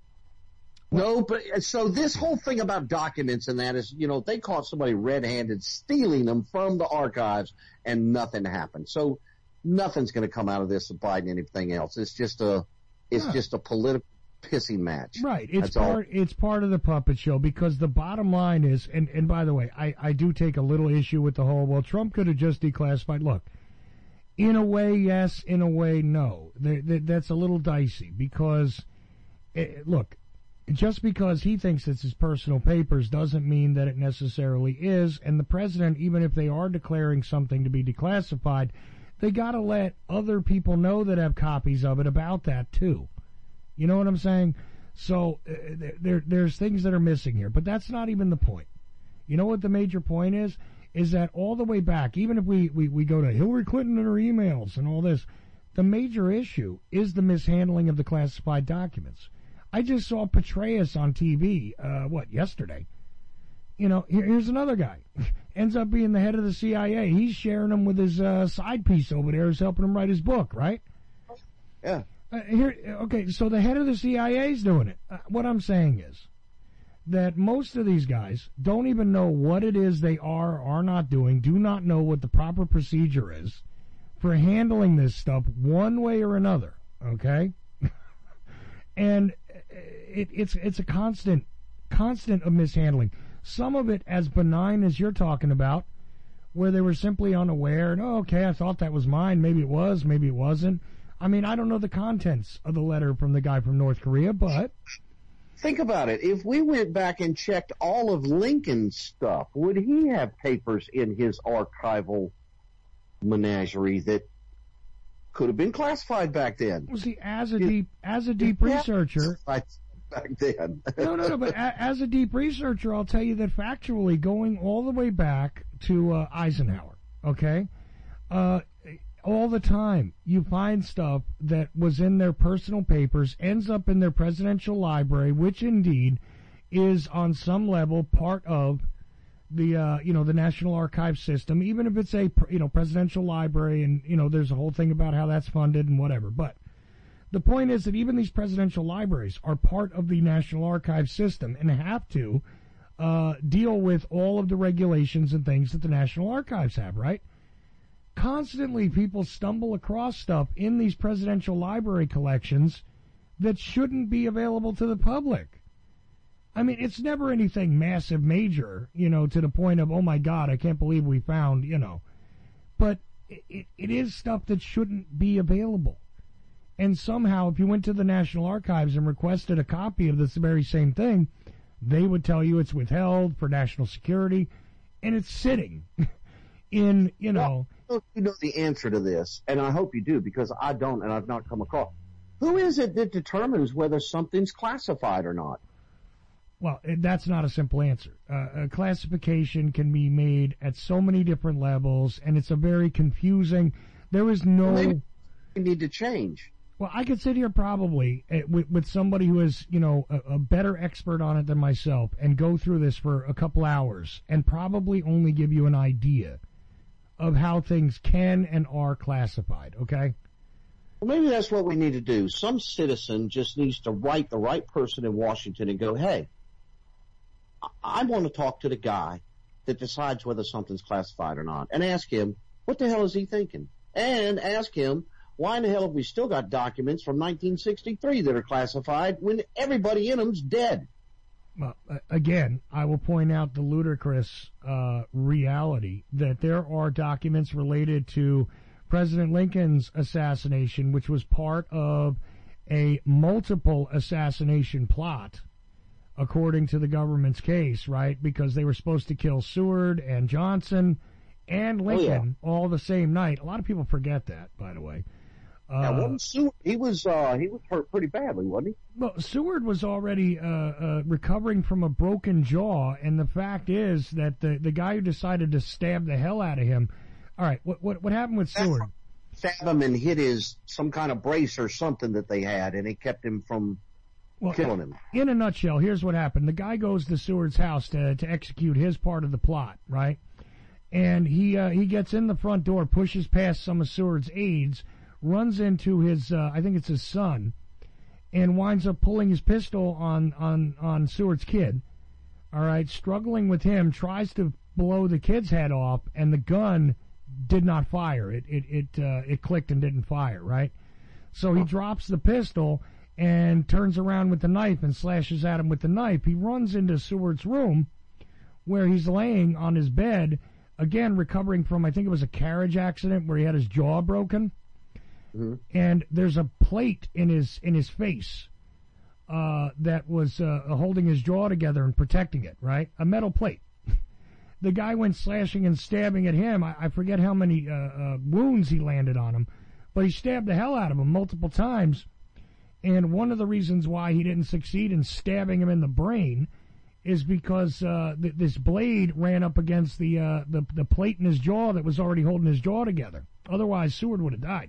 No, but so this whole thing about documents and that is, you know, they caught somebody red-handed stealing them from the archives and nothing happened. So nothing's going to come out of this with Biden and anything else. It's just a, it's yeah. just a political pissing match. Right. It's That's part, all. it's part of the puppet show because the bottom line is, and, and by the way, I, I do take a little issue with the whole, well, Trump could have just declassified. Look, in a way, yes. In a way, no. There, there, that's a little dicey because, it, look, just because he thinks it's his personal papers doesn't mean that it necessarily is. And the president, even if they are declaring something to be declassified, they got to let other people know that have copies of it about that too. You know what I'm saying? So uh, there, there's things that are missing here, but that's not even the point. You know what the major point is? Is that all the way back, even if we, we, we go to Hillary Clinton and her emails and all this, the major issue is the mishandling of the classified documents. I just saw Petraeus on T V, uh, what, yesterday. You know, here, here's another guy. Ends up being the head of the C I A. He's sharing them with his uh, side piece over there who's helping him write his book, right? Yeah. Uh, here, okay, so the head of the C I A is doing it. Uh, what I'm saying is that most of these guys don't even know what it is they are or are not doing, do not know what the proper procedure is for handling this stuff one way or another, okay? And it, it's it's a constant, constant of mishandling. Some of it as benign as you're talking about, where they were simply unaware, and, oh, okay, I thought that was mine. Maybe it was, maybe it wasn't. I mean, I don't know the contents of the letter from the guy from North Korea, but... Think about it. If we went back and checked all of Lincoln's stuff, would he have papers in his archival menagerie that could have been classified back then? Well, see, as a deep, as a deep researcher... Back then. no, no, no, but a, as a deep researcher, I'll tell you that factually, going all the way back to uh, Eisenhower, okay, uh, all the time you find stuff that was in their personal papers, ends up in their presidential library, which indeed is on some level part of the, uh, you know, the National Archives system, even if it's a, you know, presidential library and, you know, there's a whole thing about how that's funded and whatever, but the point is that even these presidential libraries are part of the National Archives system and have to uh, deal with all of the regulations and things that the National Archives have, right? Constantly people stumble across stuff in these presidential library collections that shouldn't be available to the public. I mean, it's never anything massive, major, you know, to the point of, oh my God, I can't believe we found, you know. But it, it is stuff that shouldn't be available. And somehow, if you went to the National Archives and requested a copy of this very same thing, they would tell you it's withheld for national security, and it's sitting in, you know... Well, you know the answer to this, and I hope you do, because I don't, and I've not come across. Who is it that determines whether something's classified or not? Well, that's not a simple answer. Uh, a classification can be made at so many different levels, and it's a very confusing. There is no. Well, maybe we need to change. Well, I could sit here probably uh, with, with somebody who is, you know, a, a better expert on it than myself and go through this for a couple hours and probably only give you an idea of how things can and are classified, okay? Well, maybe that's what we need to do. Some citizen just needs to write the right person in Washington and go, hey, I want to talk to the guy that decides whether something's classified or not, and ask him, what the hell is he thinking? And ask him, why in the hell have we still got documents from nineteen sixty-three that are classified when everybody in them's dead? Well, again, I will point out the ludicrous uh, reality that there are documents related to President Lincoln's assassination, which was part of a multiple assassination plot, according to the government's case, right? Because they were supposed to kill Seward and Johnson and Lincoln oh, yeah. all the same night. A lot of people forget that, by the way. Uh, yeah, wasn't Seward, he was uh, he was hurt pretty badly, wasn't he? Well, Seward was already uh, uh, recovering from a broken jaw, and the fact is that the the guy who decided to stab the hell out of him. All right, what what what happened with Seward? Stab him and hit his some kind of brace or something that they had, and it kept him from well, killing him. In a nutshell, here's what happened: the guy goes to Seward's house to to execute his part of the plot, right? And he uh, he gets in the front door, pushes past some of Seward's aides, runs into his, uh, I think it's his son, and winds up pulling his pistol on, on, on Seward's kid, all right, struggling with him, tries to blow the kid's head off, and the gun did not fire. It it it, uh, it clicked and didn't fire, right? So he drops the pistol and turns around with the knife and slashes at him with the knife. He runs into Seward's room where he's laying on his bed, again recovering from, I think it was a carriage accident where he had his jaw broken. Mm-hmm. And there's a plate in his in his face uh, that was uh, holding his jaw together and protecting it, right? A metal plate. The guy went slashing and stabbing at him. I, I forget how many uh, uh, wounds he landed on him, but he stabbed the hell out of him multiple times. And one of the reasons why he didn't succeed in stabbing him in the brain is because uh, th- this blade ran up against the, uh, the the plate in his jaw that was already holding his jaw together. Otherwise, Seward would have died.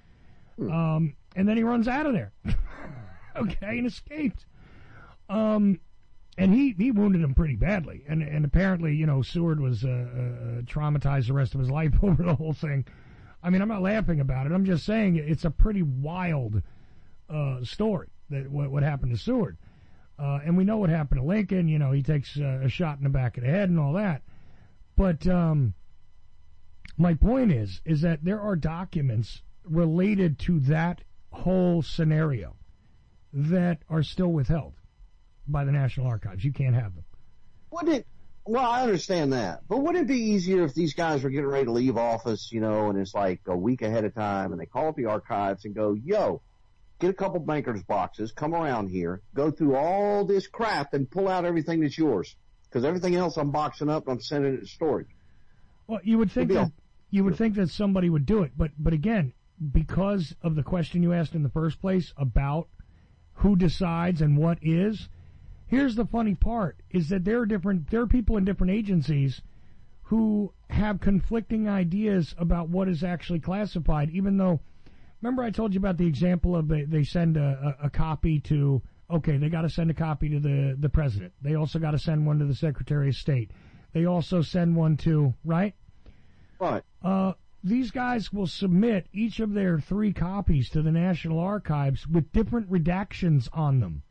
Um, and then he runs out of there, okay, and escaped. Um, and he, he wounded him pretty badly. And and apparently, you know, Seward was uh, uh, traumatized the rest of his life over the whole thing. I mean, I'm not laughing about it. I'm just saying it's a pretty wild uh, story, that what, what happened to Seward. Uh, and we know what happened to Lincoln. You know, he takes uh, a shot in the back of the head and all that. But um, my point is, is that there are documents related to that whole scenario that are still withheld by the National Archives. You can't have them. Wouldn't it, well, I understand that, but wouldn't it be easier if these guys were getting ready to leave office, you know, and it's like a week ahead of time, and they call up the archives and go, yo, get a couple bankers boxes, come around here, go through all this crap and pull out everything that's yours, because everything else I'm boxing up and I'm sending it to storage. Well, you would think that you would think that somebody would do it, but but again, because of the question you asked in the first place about who decides and what is, here's the funny part, is that there are different, there are people in different agencies who have conflicting ideas about what is actually classified, even though, remember I told you about the example of they, they send a, a, a copy to, okay, they got to send a copy to the, the president. They also got to send one to the Secretary of State. They also send one to, right? Right. Uh, These guys will submit each of their three copies to the National Archives with different redactions on them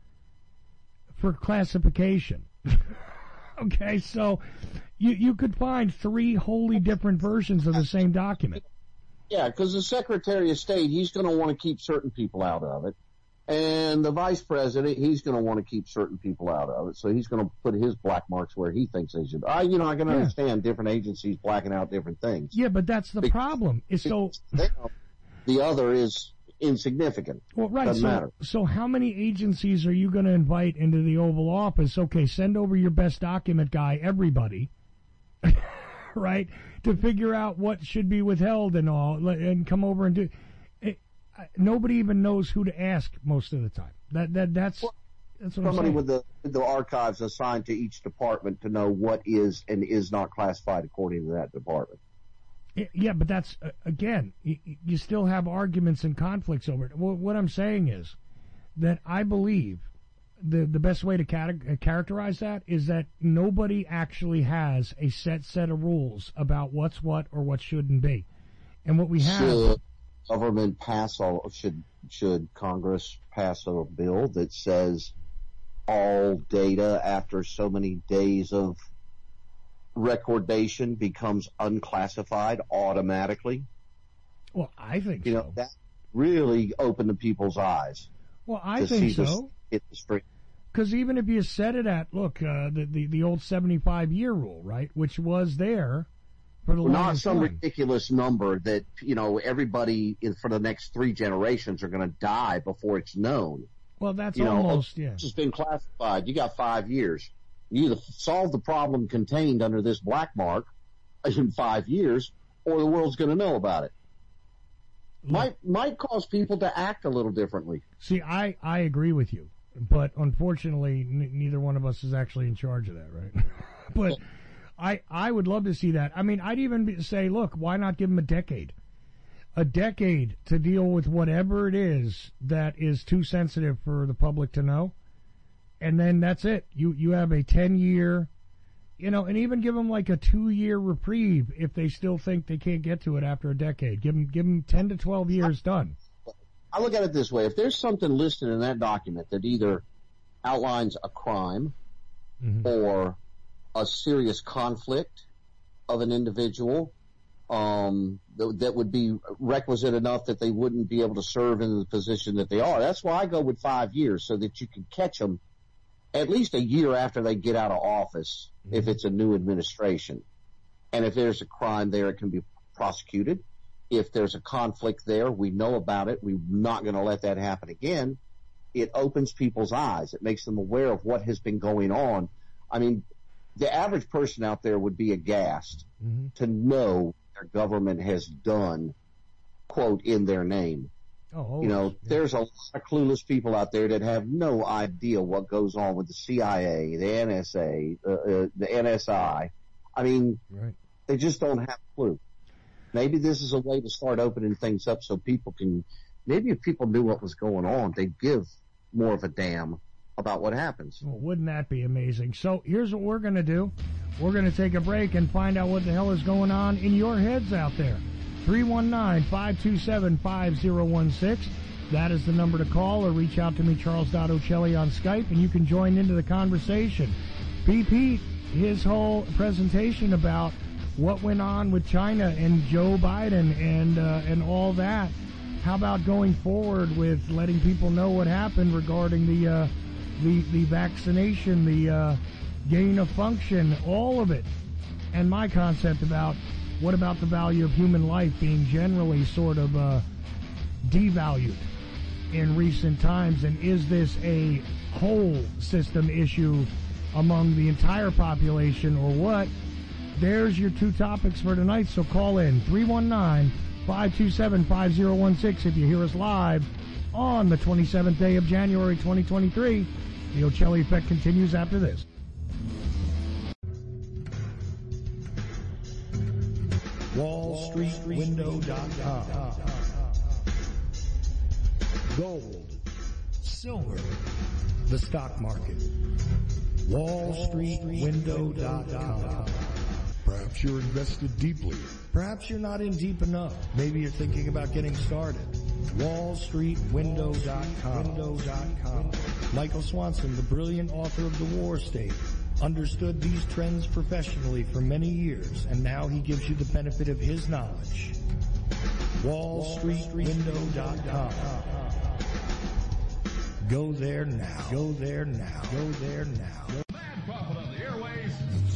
for classification. Okay, so you you could find three wholly different versions of the same document. Yeah, because the Secretary of State, he's going to want to keep certain people out of it. And the Vice President, he's going to want to keep certain people out of it. So he's going to put his black marks where he thinks they should. I, you know, I can yeah. understand different agencies blacking out different things. Yeah, but that's the because, problem. Is so the other is insignificant. Well, right. Doesn't so, matter. So how many agencies are you going to invite into the Oval Office? Okay, send over your best document guy, everybody, right, to figure out what should be withheld and all, and come over and do. It, nobody even knows who to ask most of the time. That that that's. Well, That's what somebody I'm saying. with the the archives assigned to each department to know what is and is not classified according to that department. Yeah, but that's, uh, again, you, you still have arguments and conflicts over it. Well, what I'm saying is that I believe the the best way to cate- characterize that is that nobody actually has a set set of rules about what's what or what shouldn't be. And what we have... Should government pass, a, should, should Congress pass a bill that says all data after so many days of recordation becomes unclassified automatically? Well, I think you so. know, that really opened the people's eyes. Well, I to think see so. This, the street. Because even if you set it at, look, uh, the, the, the old seventy-five year rule, right, which was there for the Well, not longest some time. ridiculous number that, you know, everybody in, for the next three generations are going to die before it's known. Well, that's you know, almost, yeah. It's been classified. You got five years. You either solve the problem contained under this black mark in five years, or the world's going to know about it. Might might cause people to act a little differently. See, I, I agree with you, but unfortunately, n- neither one of us is actually in charge of that, right? But I I would love to see that. I mean, I'd even be, say, look, why not give them a decade? A decade to deal with whatever it is that is too sensitive for the public to know, and then that's it. You you have a ten-year, you know, and even give them like a two-year reprieve if they still think they can't get to it after a decade. Give them, give them ten to twelve years done. I look at it this way. If there's something listed in that document that either outlines a crime Mm-hmm. or a serious conflict of an individual um, th- that would be requisite enough that they wouldn't be able to serve in the position that they are. That's why I go with five years, so that you can catch them at least a year after they get out of office, mm-hmm. if it's a new administration. And if there's a crime there, it can be prosecuted. If there's a conflict there, we know about it. We're not going to let that happen again. It opens people's eyes. It makes them aware of what has been going on. I mean, the average person out there would be aghast Mm-hmm. to know their government has done, quote, in their name. Oh, You know, yeah. there's a lot of clueless people out there that have no idea what goes on with the C I A, the N S A, uh, uh, the N S I. I mean, Right. they just don't have a clue. Maybe this is a way to start opening things up so people can, maybe if people knew what was going on, they'd give more of a damn about what happens. Well, wouldn't that be amazing? So here's what we're going to do. We're going to take a break and find out what the hell is going on in your heads out there. three one nine, five two seven, five zero one six. That is the number to call, or reach out to me, Charles Ocelli, on Skype, and you can join into the conversation. B P, his whole presentation about what went on with China and Joe Biden and uh, and all that. How about going forward with letting people know what happened regarding the uh, the the vaccination, the uh, gain of function, all of it, and my concept about what about the value of human life being generally sort of uh, devalued in recent times, and is this a whole system issue among the entire population or what? There's your two topics for tonight, so call in three one nine, five two seven, five zero one six if you hear us live on the twenty-seventh day of January twenty twenty-three. The Ocelli Effect continues after this. Wall Street Window dot com. Gold, silver, the stock market. Wall Street Window dot com. Perhaps you're invested deeply. Perhaps you're not in deep enough. Maybe you're thinking about getting started. Wall Street Window dot com. Michael Swanson, the brilliant author of The War State, understood these trends professionally for many years, and now he gives you the benefit of his knowledge. Wall Street Window dot com. Go there now. Go there now. Go there now. Mad Prophet on the airways.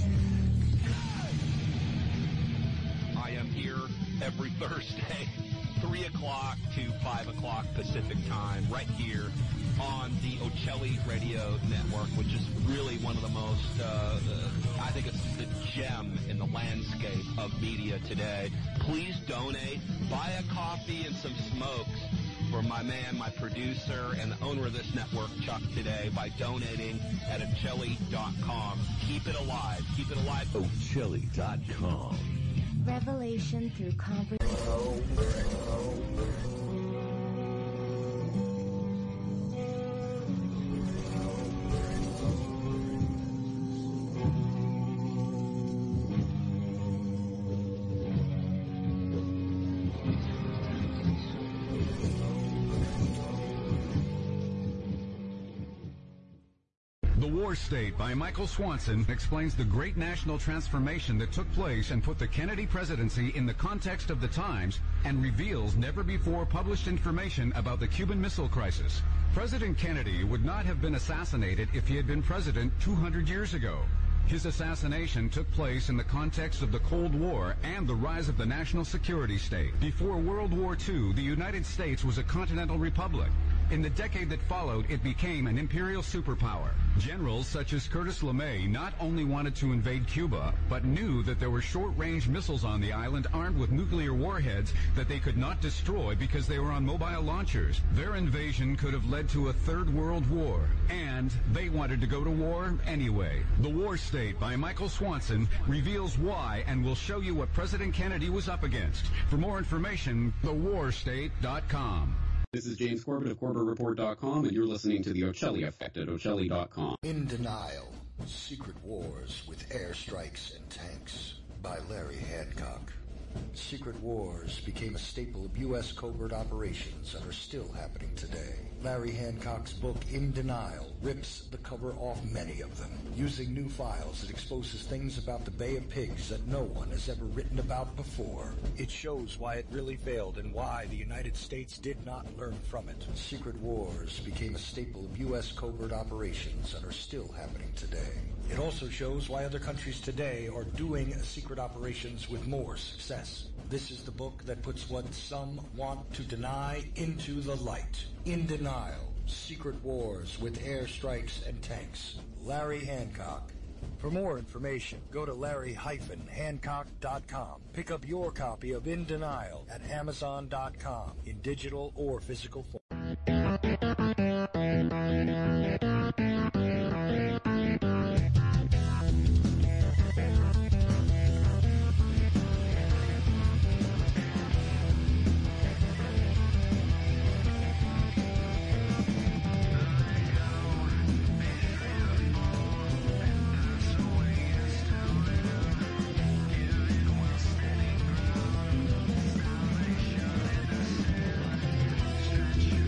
I am here every Thursday, three o'clock to five o'clock Pacific time, right here on the Ocelli Radio Network, which is really one of the most, uh, uh, I think it's the gem in the landscape of media today. Please donate, buy a coffee and some smokes for my man, my producer, and the owner of this network, Chuck, today by donating at Ocelli dot com. Keep it alive. Keep it alive. Ocelli dot com. Revelation through conversation. War State by Michael Swanson explains the great national transformation that took place and put the Kennedy presidency in the context of the times and reveals never-before published information about the Cuban Missile Crisis. President Kennedy would not have been assassinated if he had been president two hundred years ago. His assassination took place in the context of the Cold War and the rise of the national security state. Before World War Two, the United States was a continental republic. In the decade that followed, it became an imperial superpower. Generals such as Curtis LeMay not only wanted to invade Cuba, but knew that there were short-range missiles on the island armed with nuclear warheads that they could not destroy because they were on mobile launchers. Their invasion could have led to a third world war, and they wanted to go to war anyway. The War State by Michael Swanson reveals why and will show you what President Kennedy was up against. For more information, the war state dot com. This is James Corbett of Corbett Report dot com, and you're listening to The Ocelli Effect at Ocelli dot com. In Denial, Secret Wars with Airstrikes and Tanks by Larry Hancock. Secret wars became a staple of U S covert operations and are still happening today. Larry Hancock's book, In Denial, rips the cover off many of them. Using new files, it exposes things about the Bay of Pigs that no one has ever written about before. It shows why it really failed and why the United States did not learn from it. Secret wars became a staple of U S covert operations and are still happening today. It also shows why other countries today are doing secret operations with more success. This is the book that puts what some want to deny into the light. In Denial, Secret Wars with Airstrikes and Tanks. Larry Hancock. For more information, go to larry hancock dot com. Pick up your copy of In Denial at amazon dot com in digital or physical form. Search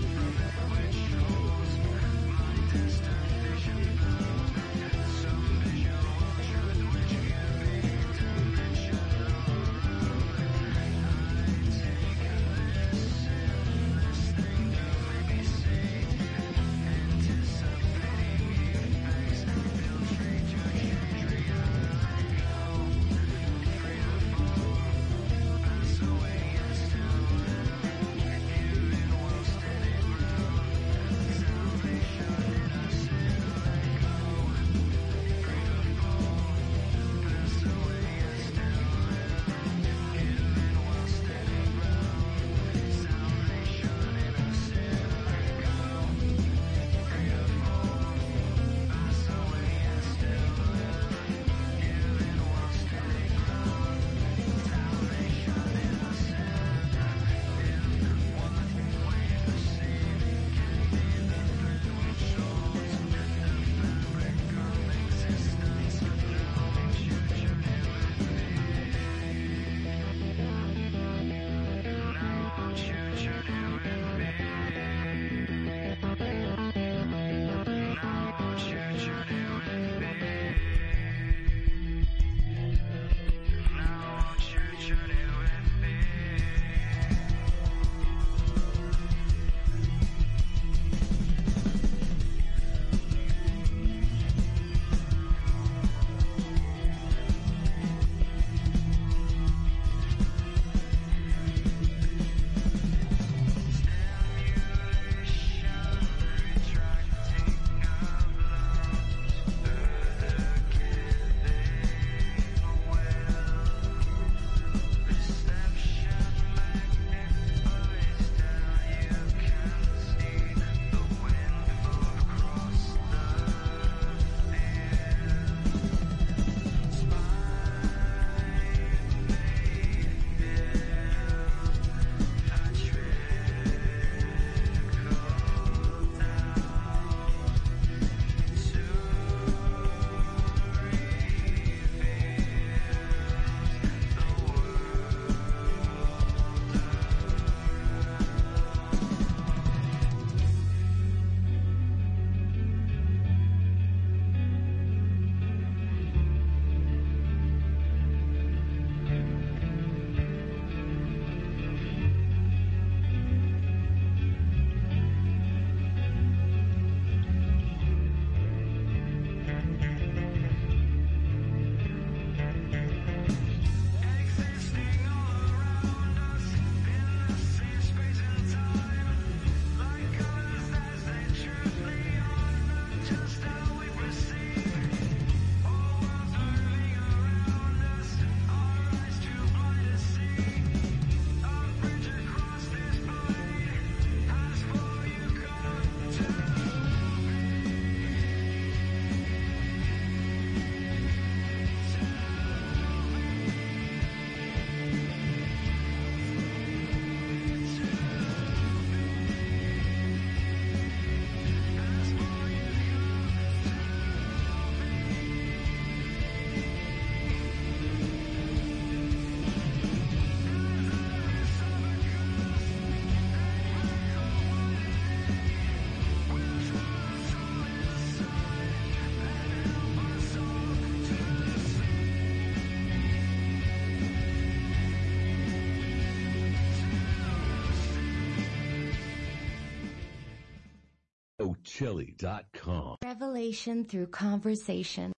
Ochelli dot com. Revelation through conversation.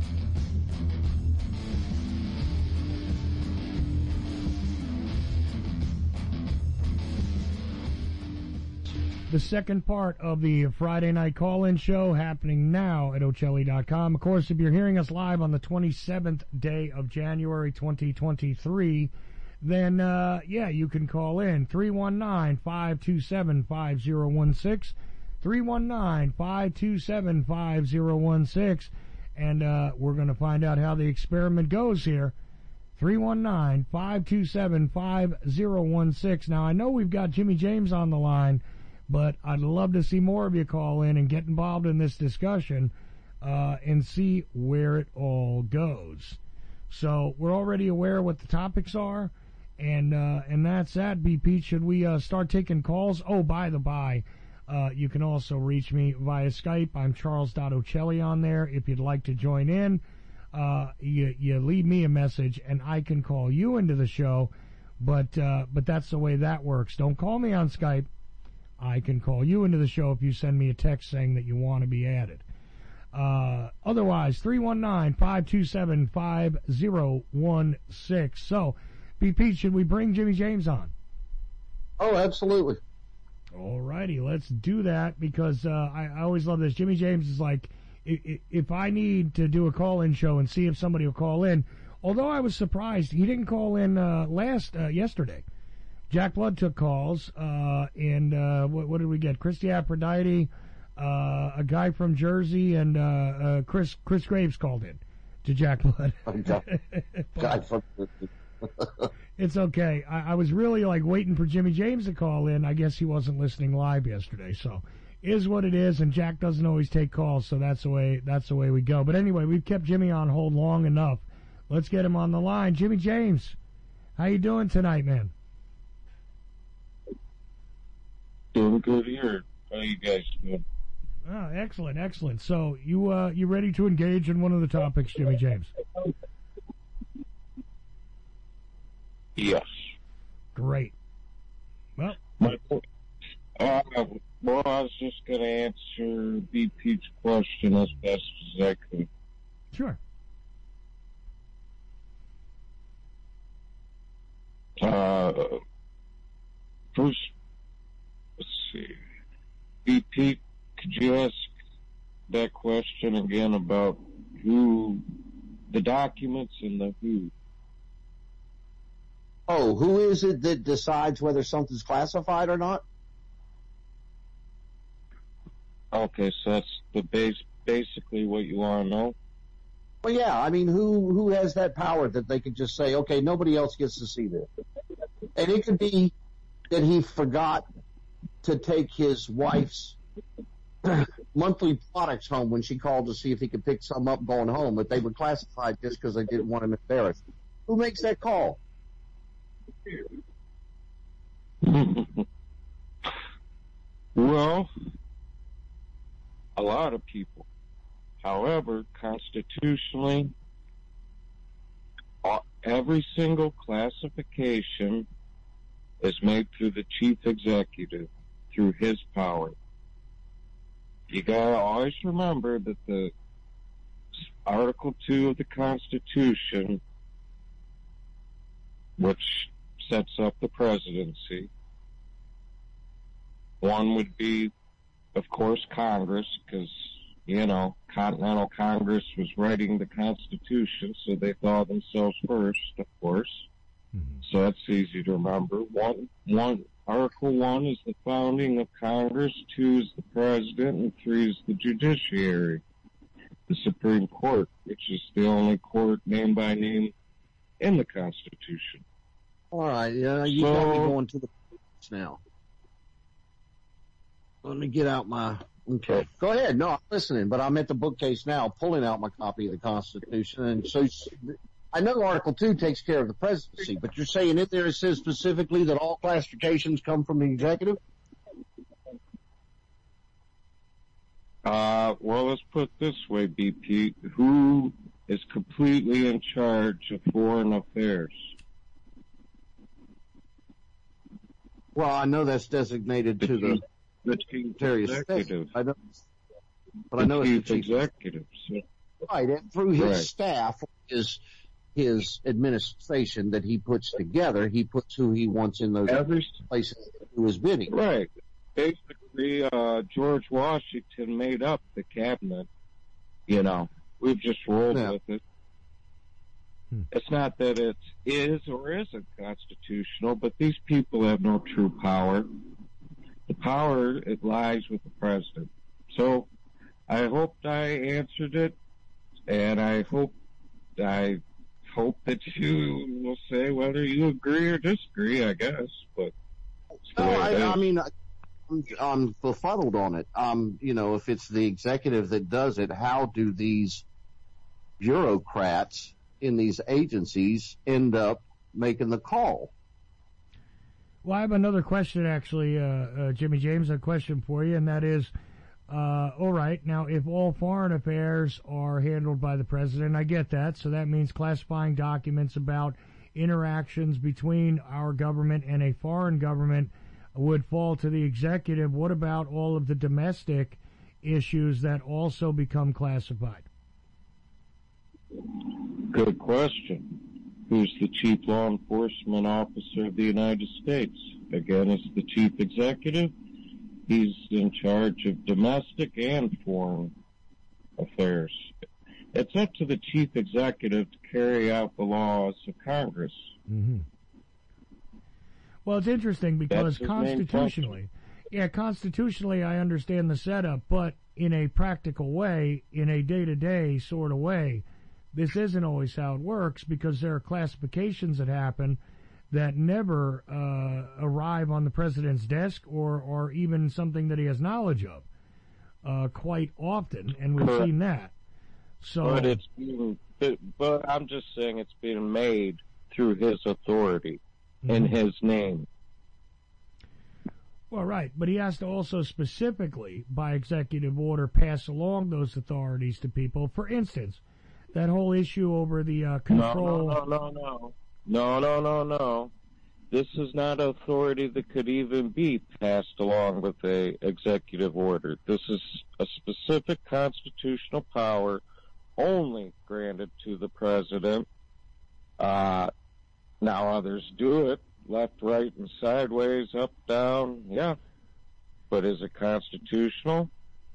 The second part of the Friday night call-in show happening now at Ochelli dot com. Of course, if you're hearing us live on the twenty-seventh day of January twenty twenty-three, then, uh, yeah, you can call in three one nine, five two seven, five zero one six, three one nine, five two seven, five zero one six, and uh, we're going to find out how the experiment goes here. three one nine, five two seven, five zero one six. Now, I know we've got Jimmy James on the line, but I'd love to see more of you call in and get involved in this discussion uh, and see where it all goes. So we're already aware what the topics are, and uh, and that's that, B P. Should we uh, start taking calls? Oh, by the by, uh, you can also reach me via Skype. I'm Charles Ocelli on there. If you'd like to join in, uh, you, you leave me a message, and I can call you into the show, but uh, but that's the way that works. Don't call me on Skype. I can call you into the show if you send me a text saying that you want to be added. Uh, otherwise, three one nine, five two seven, five zero one six. So, B P, should we bring Jimmy James on? Oh, absolutely. All righty, let's do that, because uh, I, I always love this. Jimmy James is like, if, if I need to do a call-in show and see if somebody will call in, although I was surprised, he didn't call in uh, last uh, yesterday. Jack Blood took calls, uh, and uh, what, what did we get? Christy Aphrodite, uh, a guy from Jersey, and uh, uh, Chris Chris Graves called in to Jack Blood. guy from It's okay. I, I was really like waiting for Jimmy James to call in. I guess he wasn't listening live yesterday, so is what it is. And Jack doesn't always take calls, so that's the way that's the way we go. But anyway, we've kept Jimmy on hold long enough. Let's get him on the line. Jimmy James, how you doing tonight, man? Doing good here. How you guys doing? Oh, excellent, excellent. So you uh, you ready to engage in one of the topics, Jimmy James? Yes. Great. Well, My, uh, well, I was just going to answer B P's question as best as I could. Sure. Uh, first, let's see. B P, could you ask that question again about who, the documents and the who? Oh, who is it that decides whether something's classified or not? Okay, so that's the base, basically what you want to know? Well, yeah, I mean, who who has that power that they could just say, okay, nobody else gets to see this? And it could be that he forgot to take his wife's monthly products home when she called to see if he could pick some up going home, but they were classified just because they didn't want him embarrassed. Who makes that call? Well, a lot of people. However, constitutionally, every single classification is made through the chief executive, through his power. You gotta always remember that the Article two of the Constitution, which sets up the presidency, one would be, of course, Congress, because, you know, Continental Congress was writing the Constitution, so they thought themselves first, of course. Mm-hmm. So that's easy to remember. One, one, Article one is the founding of Congress, two is the president, and three is the judiciary, the Supreme Court, which is the only court name by name in the Constitution. All right, yeah, you so, got me going to the now. Let me get out my. Okay, go ahead. No, I'm listening, but I'm at the bookcase now, pulling out my copy of the Constitution, and so I know Article Two takes care of the presidency, but you're saying in there it says specifically that all classifications come from the executive? Uh, well, let's put it this way, B P. Who is completely in charge of foreign affairs? Well, I know that's designated the to chief, the the chief Secretary of executive. State. I don't, but I know the it's the chief executive. So. Right, and through his Right. staff, his his administration that he puts together, he puts who he wants in those Every, places to do his bidding. Right. Basically, uh, George Washington made up the cabinet. You know, we've just rolled Yeah. with it. Hmm. It's not that it is or isn't constitutional, but these people have no true power. The power, it lies with the president. So I hoped I answered it, and I hope I hope that you will say whether you agree or disagree, I guess. But it's the No, way it I, is. I mean, I- I'm, I'm befuddled on it. Um, you know, if it's the executive that does it, how do these bureaucrats in these agencies end up making the call? Well, I have another question, actually, uh, uh, Jimmy James, a question for you, and that is, uh, all right, now, if all foreign affairs are handled by the president, I get that, so that means classifying documents about interactions between our government and a foreign government would fall to the executive. What about all of the domestic issues that also become classified? Good question. Who's the chief law enforcement officer of the United States? Again, it's the chief executive. He's in charge of domestic and foreign affairs. It's up to the chief executive to carry out the laws of Congress. Mm-hmm. Well, it's interesting because That's his main constitutionally, yeah, constitutionally I understand the setup, but in a practical way, in a day-to-day sort of way, this isn't always how it works because there are classifications that happen that never uh, arrive on the president's desk or, or even something that he has knowledge of uh, quite often, and we've Correct. seen that. So, But it's being, but I'm just saying it's being made through his authority, in Mhm. his name. Well, right, but he has to also specifically, by executive order, pass along those authorities to people. For instance, that whole issue over the uh, control. No, no, no, no, no, no, no, no. This is not authority that could even be passed along with a executive order. This is a specific constitutional power only granted to the president. Uh, now others do it, left, right, and sideways, up, down, yeah. But is it constitutional?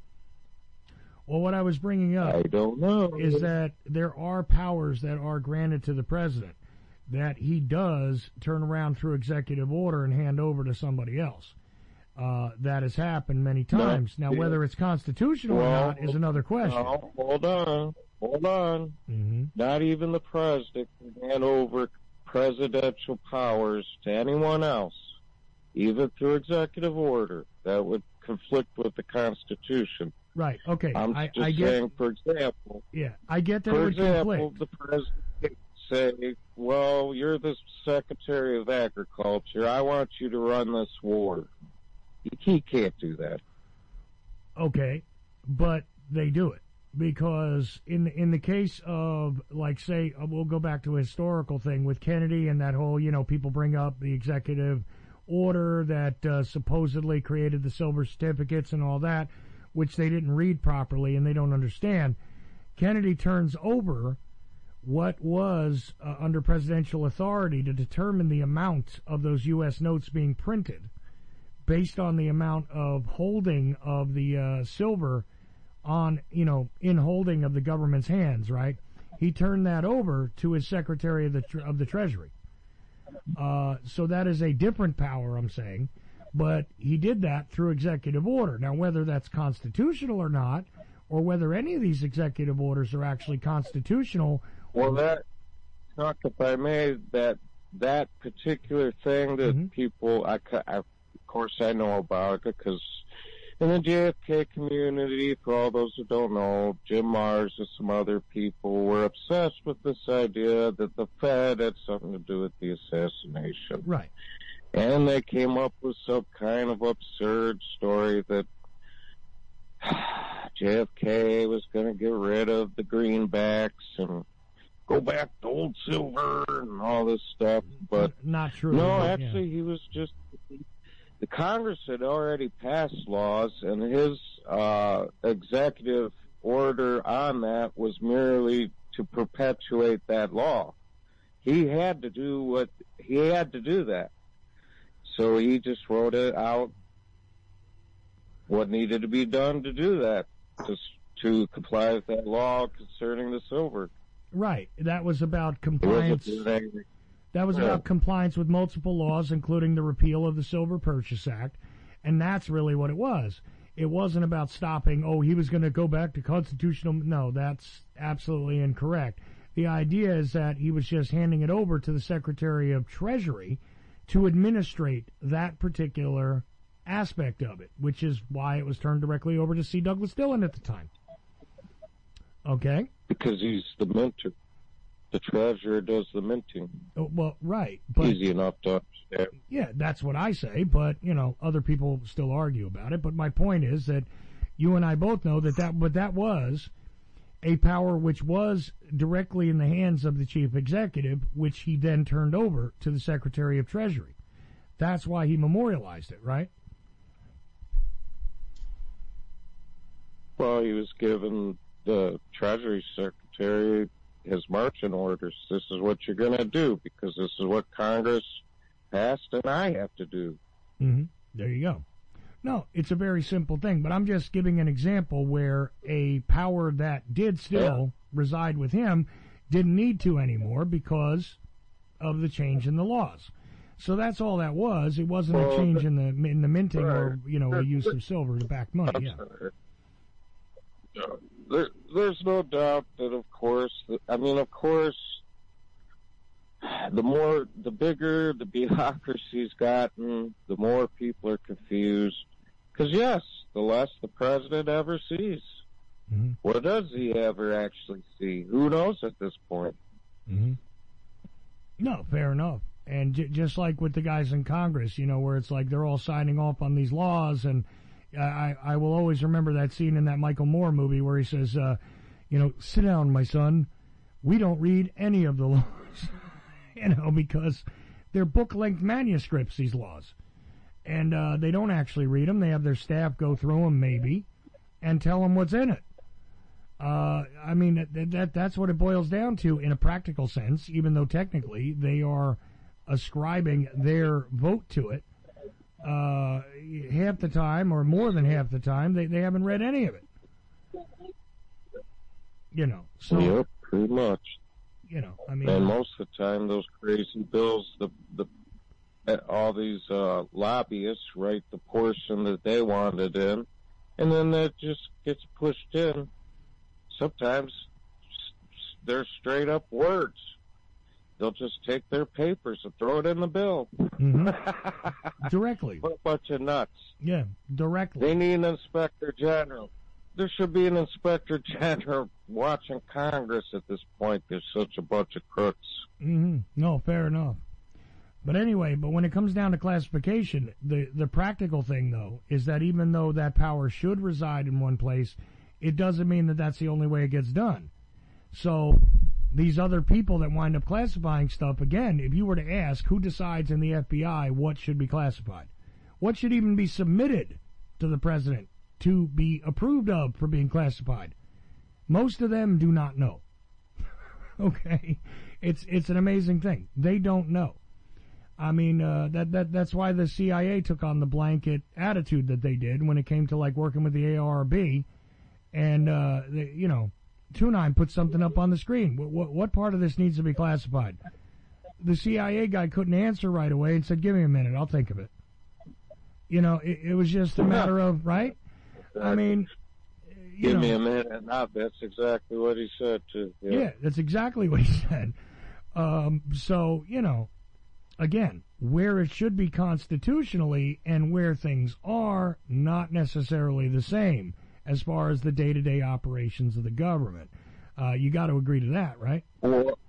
Well, what I was bringing up I don't know. is that there are powers that are granted to the president that he does turn around through executive order and hand over to somebody else. Uh, that has happened many times. No, now, yeah. whether it's constitutional or Well, not is another question. No, hold on, hold on. Mm-hmm. Not even the president can hand over presidential powers to anyone else, even through executive order. That would conflict with the Constitution. Right. Okay. I'm I, just I get. saying, for example, Yeah, I get that it for would example, conflict. the president could say, well, you're the Secretary of Agriculture. I want you to run this war. He, he can't do that. Okay, but they do it because in in the case of, like, say, uh, we'll go back to a historical thing with Kennedy and that whole, you know, people bring up the executive order that uh, supposedly created the silver certificates and all that, which they didn't read properly and they don't understand. Kennedy turns over what was uh, under presidential authority to determine the amount of those U S notes being printed based on the amount of holding of the uh, silver on, you know, in holding of the government's hands, right? He turned that over to his Secretary of the tre- of the Treasury. Uh, so that is a different power, I'm saying, but he did that through executive order. Now, whether that's constitutional or not, or whether any of these executive orders are actually constitutional. Well, that, Chuck, if I may, that that particular thing that Mm-hmm. people, I, ca- I, of course, I know about it because in the J F K community, for all those who don't know, Jim Mars and some other people were obsessed with this idea that the Fed had something to do with the assassination. Right. And they came up with some kind of absurd story that J F K was going to get rid of the greenbacks and go back to old silver and all this stuff. But not true. no, but, actually, yeah. he was just the Congress had already passed laws, and his uh, executive order on that was merely to perpetuate that law. He had to do what he had to do that. So he just wrote it out what needed to be done to do that, just to comply with that law concerning the silver. Right. That was about compliance. That was about compliance with multiple laws, including the repeal of the Silver Purchase Act, and that's really what it was. It wasn't about stopping, oh, he was going to go back to constitutional. No, that's absolutely incorrect. The idea is that he was just handing it over to the Secretary of Treasury to administrate that particular aspect of it, which is why it was turned directly over to C. Douglas Dillon at the time. Okay? Because he's the minter. The treasurer does the minting. Oh, well, right. But, easy enough to understand. Yeah, that's what I say, but, you know, other people still argue about it. But my point is that you and I both know that that, but that was a power which was directly in the hands of the chief executive, which he then turned over to the Secretary of Treasury. That's why he memorialized it, right? Well, he was given the Treasury Secretary his marching orders. This is what you're going to do because this is what Congress passed and I have to do. Mm-hmm. There you go. No, it's a very simple thing, but I'm just giving an example where a power that did still yeah. reside with him didn't need to anymore because of the change in the laws. So that's all that was. It wasn't well, a change in the in the minting right. or, you know, the use of silver to back money. I'm yeah. sorry. There, there's no doubt that, of course, I mean, of course, the more, the bigger the bureaucracy's gotten, the more people are confused. Because, yes, the less the president ever sees. Mm-hmm. What does he ever actually see? Who knows at this point? Mm-hmm. No, fair enough. And j- just like with the guys in Congress, you know, where it's like they're all signing off on these laws, and I, I will always remember that scene in that Michael Moore movie where he says, uh, you know, sit down, my son. We don't read any of the laws, you know, because they're book-length manuscripts, these laws. And uh, they don't actually read them. They have their staff go through them, maybe, and tell them what's in it. Uh, I mean, that, that that's what it boils down to in a practical sense, even though technically they are ascribing their vote to it. Uh, half the time, or more than half the time, they, they haven't read any of it. You know, so. Yep, pretty much. You know, I mean. And most of the time, those crazy bills, the, the, all these, uh, lobbyists write the portion that they wanted in, and then that just gets pushed in. Sometimes they're straight up words. They'll just take their papers and throw it in the bill. Mm-hmm. Directly. What a bunch of nuts. Yeah, directly. They need an inspector general. There should be an inspector general watching Congress at this point. There's such a bunch of crooks. Mm-hmm. No, fair enough. But anyway, but when it comes down to classification, the, the practical thing, though, is that even though that power should reside in one place, it doesn't mean that that's the only way it gets done. So these other people that wind up classifying stuff, again, if you were to ask who decides in the F B I what should be classified, what should even be submitted to the president to be approved of for being classified, most of them do not know. Okay? It's it's an amazing thing. They don't know. I mean, uh, that, that that's why the C I A took on the blanket attitude that they did when it came to, like, working with the A R B. And, uh, they, you know, two nine put something up on the screen. What, what, what part of this needs to be classified? The C I A guy couldn't answer right away and said, give me a minute, I'll think of it. You know, it, it was just a matter of, right? I mean, you give know, me a minute. No, that's exactly what he said, too. Yeah, yeah that's exactly what he said. Um, so, you know, again, where it should be constitutionally and where things are not necessarily the same as far as the day-to-day operations of the government. Uh, you got to agree to that, right? Well,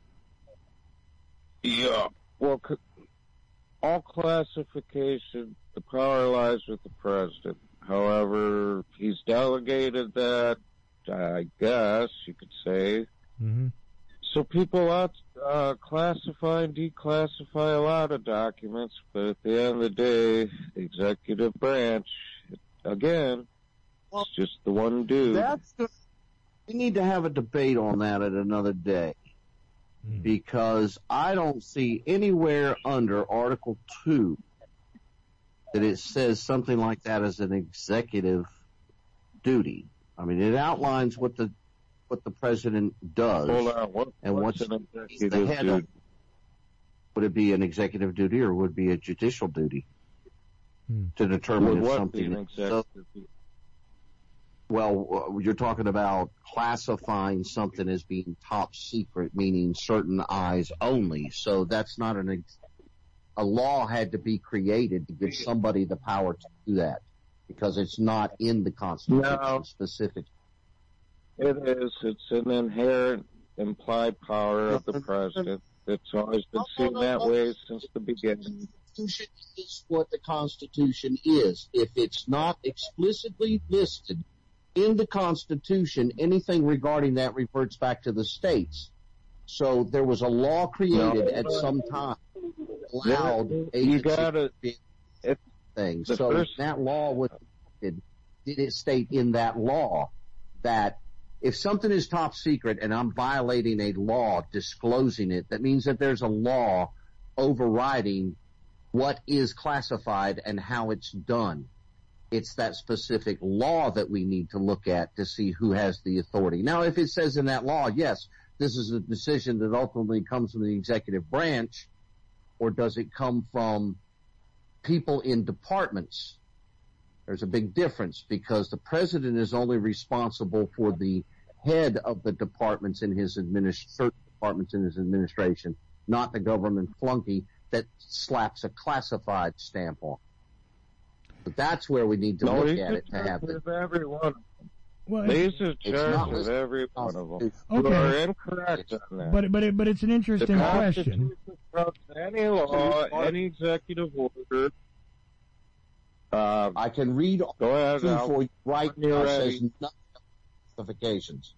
yeah. Well, all classification, the power lies with the president. However, he's delegated that, I guess you could say. Mm-hmm. So people out uh, classify and declassify a lot of documents, but at the end of the day, the executive branch, again, well, it's just the one dude. That's the, we need to have a debate on that at another day, hmm. because I don't see anywhere under Article two that it says something like that as an executive duty. I mean, it outlines what the what the president does. Hold on. What, and what's, what's an executive the head duty? of. Would it be an executive duty or would it be a judicial duty hmm. to determine would if what something? Be an executive so, duty? Well, uh, you're talking about classifying something as being top secret, meaning certain eyes only. So that's not an. Ex- a law had to be created to give somebody the power to do that, because it's not in the Constitution no. specific. It is. It's an inherent implied power of the president. It's always been seen that way since the beginning. The Constitution is what the Constitution is. If it's not explicitly listed in the Constitution, anything regarding that reverts back to the states. So there was a law created no. at some time that allowed you gotta, things. So first, that law was did it state in that law that if something is top secret and I'm violating a law disclosing it, that means that there's a law overriding what is classified and how it's done. It's that specific law that we need to look at to see who has the authority. Now, if it says in that law, yes, this is a decision that ultimately comes from the executive branch, or does it come from people in departments? There's a big difference, because the president is only responsible for the head of the departments in his administ- certain departments in his administration, not the government flunky that slaps a classified stamp on. But that's where we need to no, look at it to have it. Every one. Well, He's in charge of every one of them. Okay. You are incorrect on that. But but it, but it's an interesting the question. Any law, any executive order. Uh, I can read go ahead for you right now. It says nothing classifications.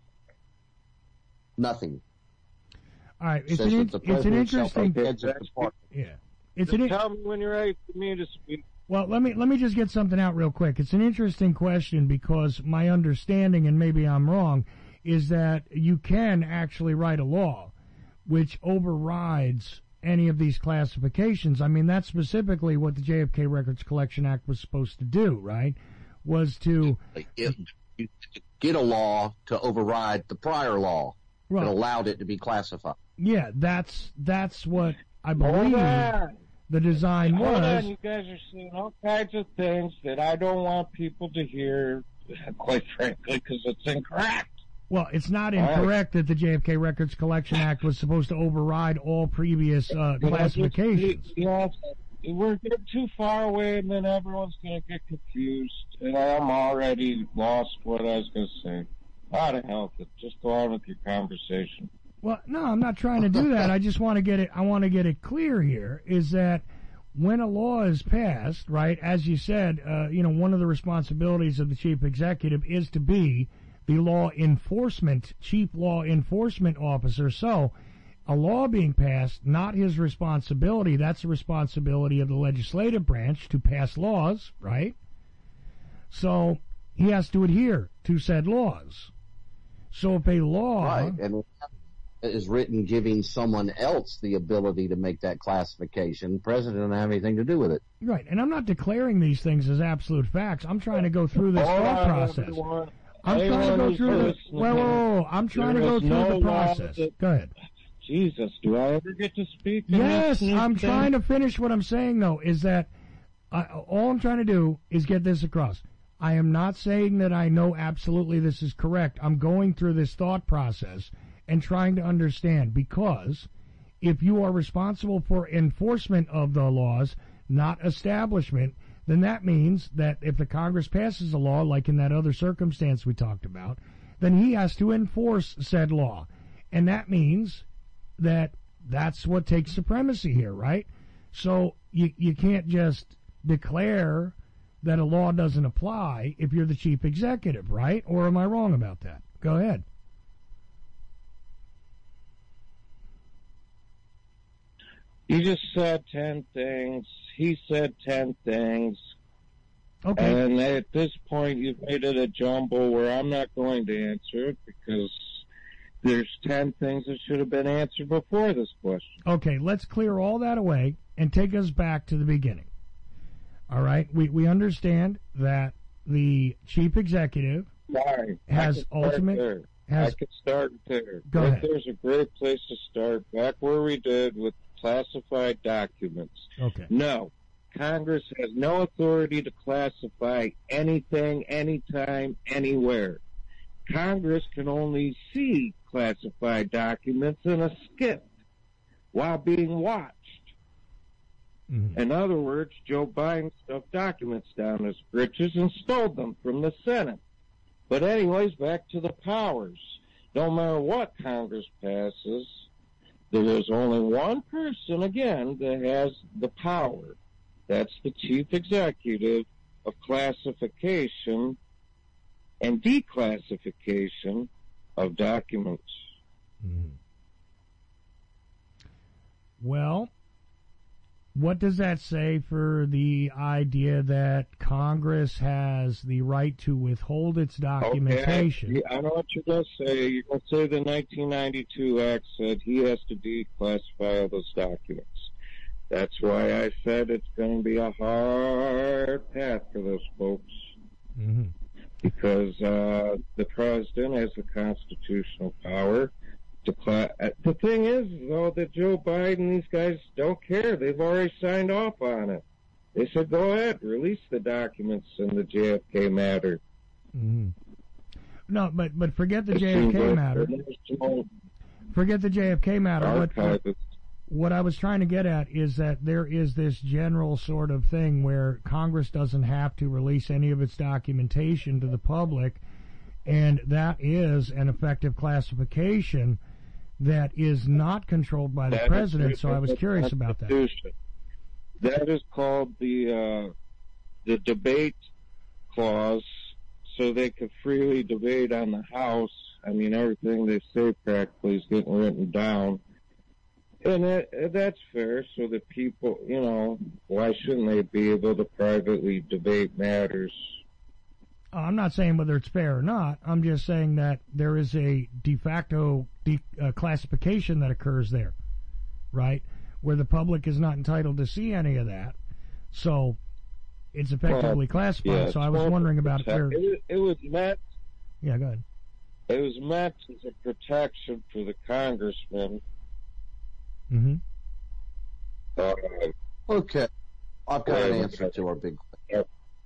Nothing. All right, it's an, it's an interesting. Yeah, it's an. Tell me when you're ready for me to speak. Well, let me let me just get something out real quick. It's an interesting question, because my understanding, and maybe I'm wrong, is that you can actually write a law which overrides any of these classifications. I mean, that's specifically what the J F K Records Collection Act was supposed to do, right? Was to it, you get a law to override the prior law right. that allowed it to be classified. Yeah, that's that's what I believe the design was. Hold on, you guys are saying all kinds of things that I don't want people to hear, quite frankly, because it's incorrect. Well, it's not incorrect that the J F K Records Collection Act was supposed to override all previous uh, classifications. Yes, we're getting too far away, and then everyone's going to get confused, and I'm already lost what I was going to say. Out of hell, just go on with your conversation. Well, no, I'm not trying to do that. I just want to get it. I want to get it clear here. Is that when a law is passed, right? As you said, uh, you know, one of the responsibilities of the chief executive is to be the law enforcement, chief law enforcement officer. So, a law being passed, not his responsibility. That's the responsibility of the legislative branch to pass laws, right? So, he has to adhere to said laws. So, if a law right, and is written giving someone else the ability to make that classification, the president doesn't have anything to do with it. Right, and I'm not declaring these things as absolute facts. I'm trying to go through this thought process. Everyone. I'm Anyone trying to go through this. Whoa, whoa, whoa. I'm trying there to go through no the process. that, go ahead. Jesus, do I ever get to speak? Yes, I'm thing? trying to finish what I'm saying, though, is that I, all I'm trying to do is get this across. I am not saying that I know absolutely this is correct. I'm going through this thought process and trying to understand, because if you are responsible for enforcement of the laws, not establishment, then that means that if the Congress passes a law, like in that other circumstance we talked about, then he has to enforce said law. And that means that that's what takes supremacy here, right? So you, you can't just declare that a law doesn't apply if you're the chief executive, right? Or am I wrong about that? Go ahead. You just said ten things. He said ten things. Okay. And at this point, you've made it a jumble where I'm not going to answer it because there's ten things that should have been answered before this question. Okay, let's clear all that away and take us back to the beginning. All right? We we understand that the chief executive Fine. has ultimate... There. Has, I could start there. Go right ahead. There's a great place to start, back where we did with classified documents. Okay. No. Congress has no authority to classify anything, anytime, anywhere. Congress can only see classified documents in a skip while being watched. Mm-hmm. In other words, Joe Biden stuffed documents down his britches and stole them from the Senate. But anyways, back to the powers. No matter what Congress passes, there is only one person, again, that has the power. That's the chief executive of classification and declassification of documents. Mm-hmm. Well, what does that say for the idea that Congress has the right to withhold its documentation? Okay, I, I know what you're going to say. You're going to say the nineteen ninety-two Act said he has to declassify all those documents. That's why I said it's going to be a hard path for those folks. Mm-hmm. Because uh, the president has the constitutional power to cla- the thing is, though, that Joe Biden, these guys don't care. They've already signed off on it. They said, go ahead, release the documents in the J F K matter. Mm-hmm. No, but but forget the J F K matter. Forget the J F K matter. What, what I was trying to get at is that there is this general sort of thing where Congress doesn't have to release any of its documentation to the public, and that is an effective classification that is not controlled by the that president, is, so I was curious about that. That is called the uh, the debate clause, so they could freely debate on the House. I mean, everything they say practically is getting written down. And that, that's fair, so that people, you know, why shouldn't they be able to privately debate matters? I'm not saying whether it's fair or not. I'm just saying that there is a de facto de- uh, classification that occurs there, right, where the public is not entitled to see any of that. So it's effectively well, classified. Yeah, so I was wondering about protect- if there... It, it was meant... Yeah, go ahead. It was meant as a protection for the congressman. Mm-hmm. Uh, okay. I've got an answer to our big question.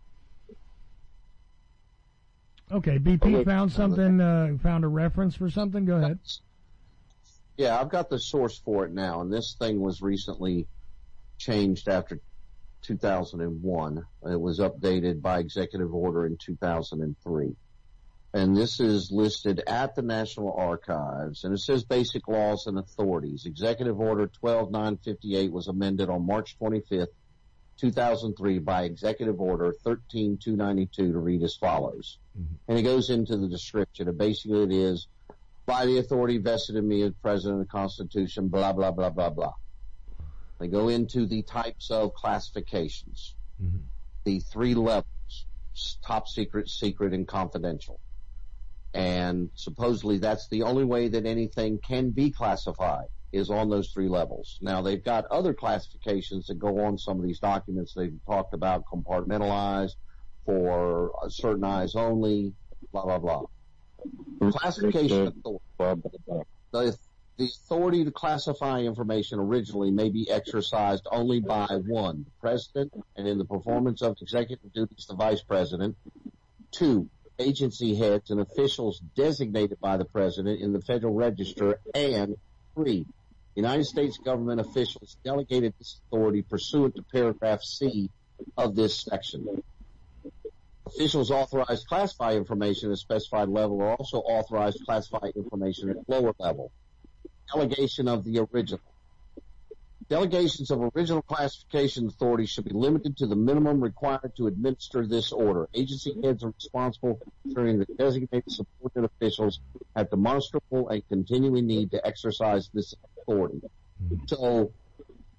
Okay, B P found something, uh, found a reference for something? Go ahead. Yeah, I've got the source for it now, and this thing was recently changed after two thousand one. It was updated by executive order in two thousand three. And this is listed at the National Archives, and it says basic laws and authorities. Executive Order twelve nine fifty-eight was amended on March twenty-fifth, two thousand three by Executive Order thirteen two ninety-two to read as follows. Mm-hmm. And it goes into the description. And basically it is, by the authority vested in me as President of the Constitution, blah, blah, blah, blah, blah. They go into the types of classifications. Mm-hmm. The three levels, top secret, secret, and confidential. And supposedly that's the only way that anything can be classified is on those three levels. Now, they've got other classifications that go on some of these documents. They've talked about compartmentalized, for certain eyes only, blah, blah, blah. Classification authority. The, the authority to classify information originally may be exercised only by, one, the President, and in the performance of executive duties, the Vice President. Two, agency heads and officials designated by the President in the Federal Register. And three, United States government officials delegated this authority pursuant to paragraph C of this section. Officials authorized to classify information at a specified level are also authorized to classify information at lower level. Delegation of the original. Delegations of original classification authority should be limited to the minimum required to administer this order. Agency heads are responsible for ensuring that designated subordinate officials have demonstrable and continuing need to exercise this authority. So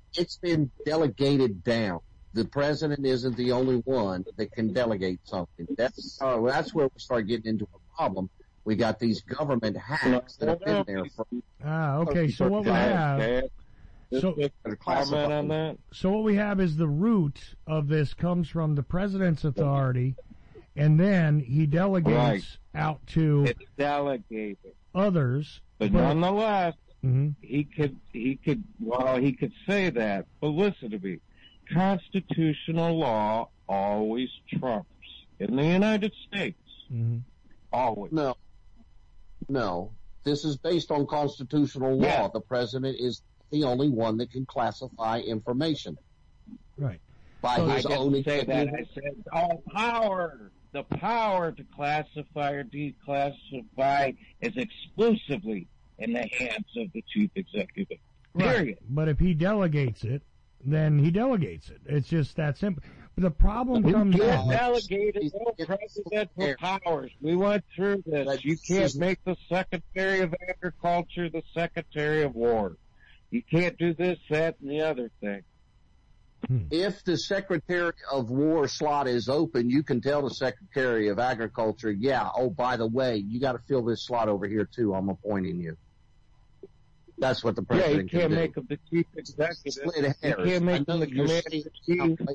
it's been delegated down. The president isn't the only one that can delegate something. That's uh, that's where we start getting into a problem. We got these government hacks that have been there for. Ah, okay. So what we have. So, comment on that? So what we have is the root of this comes from the president's authority, and then he delegates right. out to it's delegated. others. But, but nonetheless, mm-hmm. he could he could well he could say that. But listen to me, constitutional law always trumps in the United States. Mm-hmm. Always. No, no. This is based on constitutional law. Yeah. The president is the only one that can classify information. Right. By so his I own didn't say that. I said all power. The power to classify or declassify is exclusively in the hands of the chief executive. Period. Right. But if he delegates it, then he delegates it. It's just that simple. But the problem You comes can't out. delegate no presidential powers. We went through this. You can't make the Secretary of Agriculture the Secretary of War. You can't do this, that, and the other thing. If the Secretary of War slot is open, you can tell the Secretary of Agriculture, yeah, oh, by the way, you got to fill this slot over here, too. I'm appointing you. That's what the president yeah, you can't can make do. him the chief executive. Split You hairs. can't make I know him the you're commander in chief.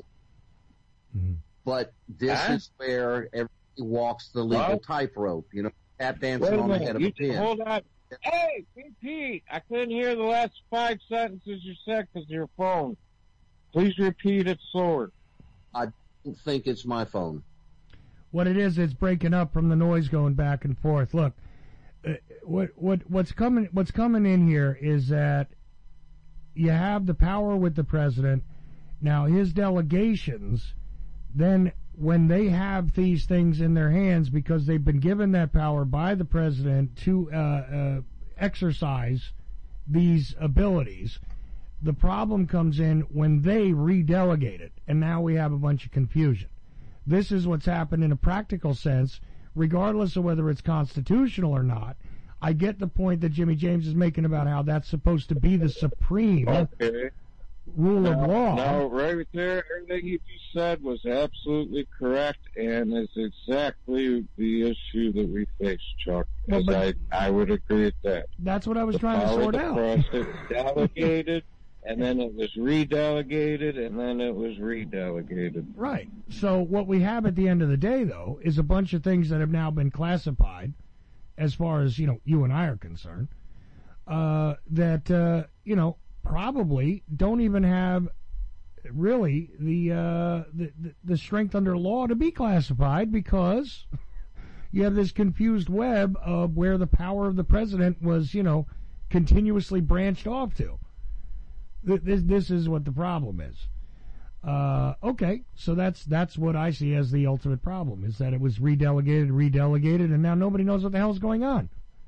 But this Huh? is where everybody walks the legal Well, tightrope, you know, tap Wait dancing a on the minute. head of You, a pin. hold on. Hey, B P, I couldn't hear the last five sentences you said because of your phone. Please repeat it slower. I don't think it's my phone. What it is, it's breaking up from the noise going back and forth. Look, uh, what what what's coming what's coming in here is that you have the power with the president. Now his delegations, then when they have these things in their hands because they've been given that power by the president to uh, uh, exercise these abilities, the problem comes in when they redelegate it, and now we have a bunch of confusion. This is what's happened in a practical sense, regardless of whether it's constitutional or not. I get the point that Jimmy James is making about how that's supposed to be the supreme Okay. rule of law. No, right there, everything you just said was absolutely correct and is exactly the issue that we face, Chuck. Well, As but- I, I would agree with that. That's what I was The trying to power sort of the out. president delegated, and then it was redelegated, and then it was redelegated. Right. So what we have at the end of the day, though, is a bunch of things that have now been classified, as far as, you know, you and I are concerned, uh, that, uh, you know, probably don't even have really the, uh, the, the the strength under law to be classified because you have this confused web of where the power of the president was, you know, continuously branched off to. This, this is what the problem is. Uh, okay, so that's that's what I see as the ultimate problem, is that it was redelegated, redelegated, and now nobody knows what the hell's going on.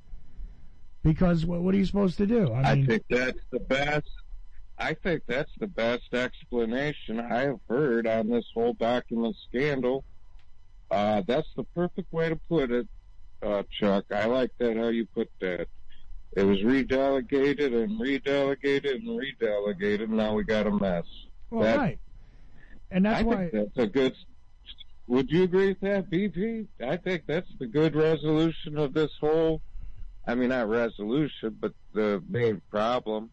Because what, what are you supposed to do? I, I mean, think that's the best. I think that's the best explanation I have heard on this whole document scandal. Uh, that's the perfect way to put it, uh, Chuck. I like that how you put that. It was redelegated and redelegated and redelegated. Now we got a mess. well, that, right. And that's I why. think that's a good. Would you agree with that, B P? I think that's the good resolution of this whole. I mean, not resolution, but the main problem.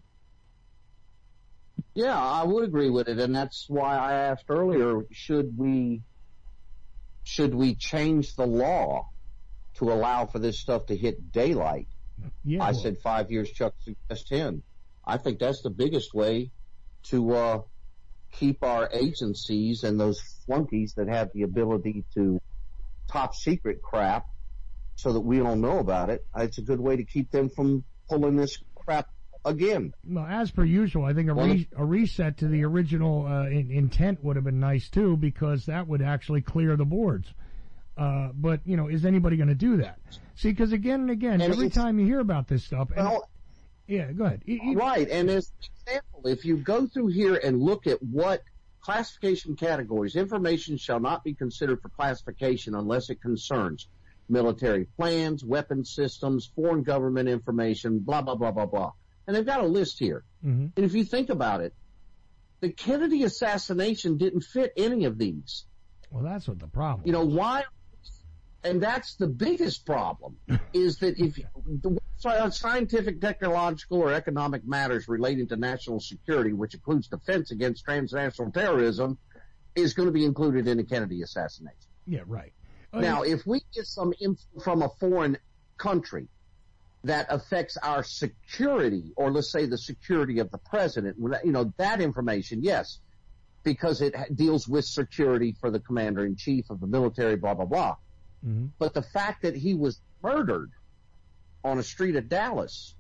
Yeah, I would agree with it, and that's why I asked earlier, should we should we change the law to allow for this stuff to hit daylight? Yeah, I well, said five years, Chuck suggests ten. I think that's the biggest way to uh, keep our agencies and those flunkies that have the ability to top secret crap so that we don't know about it. It's a good way to keep them from pulling this crap again. well, as per usual, I think a, re- a reset to the original uh, in- intent would have been nice too, because that would actually clear the boards. Uh, but you know, is anybody going to do that? See, because again and again, And every it's- time you hear about this stuff, and, Well, yeah, go ahead. You- you- right, and as an example, if you go through here and look at what classification categories, information shall not be considered for classification unless it concerns military plans, weapon systems, foreign government information, blah, blah, blah, blah, blah. And they've got a list here. Mm-hmm. And if you think about it, The Kennedy assassination didn't fit any of these. Well, that's what the problem. You know why? And that's the biggest problem, is that if the scientific, technological, or economic matters relating to national security, which includes defense against transnational terrorism, is going to be included in the Kennedy assassination. Yeah, right. Oh, now, yeah. if we get some info from a foreign country that affects our security, or let's say the security of the president, you know, that information, yes, because it deals with security for the commander-in-chief of the military, blah, blah, blah. Mm-hmm. But the fact that he was murdered on a street of Dallas,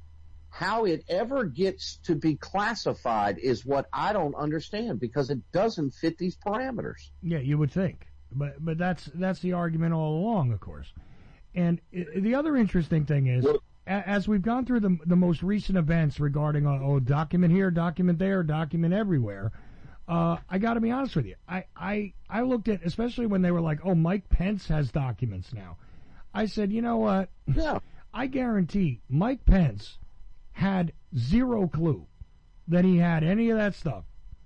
how it ever gets to be classified is what I don't understand, because it doesn't fit these parameters. Yeah, you would think. But but that's that's the argument all along, of course. And it, the other interesting thing is, well, as we've gone through the the most recent events regarding, uh, oh, document here, document there, document everywhere, Uh, I got to be honest with you. I, I, I looked at, especially when they were like, oh, Mike Pence has documents now. I said, you know what? Yeah. I guarantee Mike Pence had zero clue that he had any of that stuff.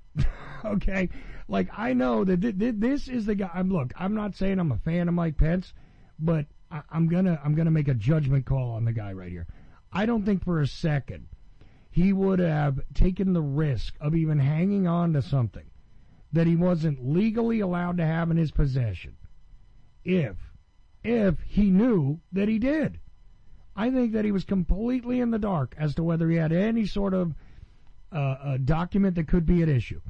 Okay? Like, I know that th- th- this is the guy. I'm, look, I'm not saying I'm a fan of Mike Pence, but I- I'm gonna, I'm gonna make a judgment call on the guy right here. I don't think for a second he would have taken the risk of even hanging on to something that he wasn't legally allowed to have in his possession if, if he knew that he did. I think that he was completely in the dark as to whether he had any sort of uh, a document that could be at issue.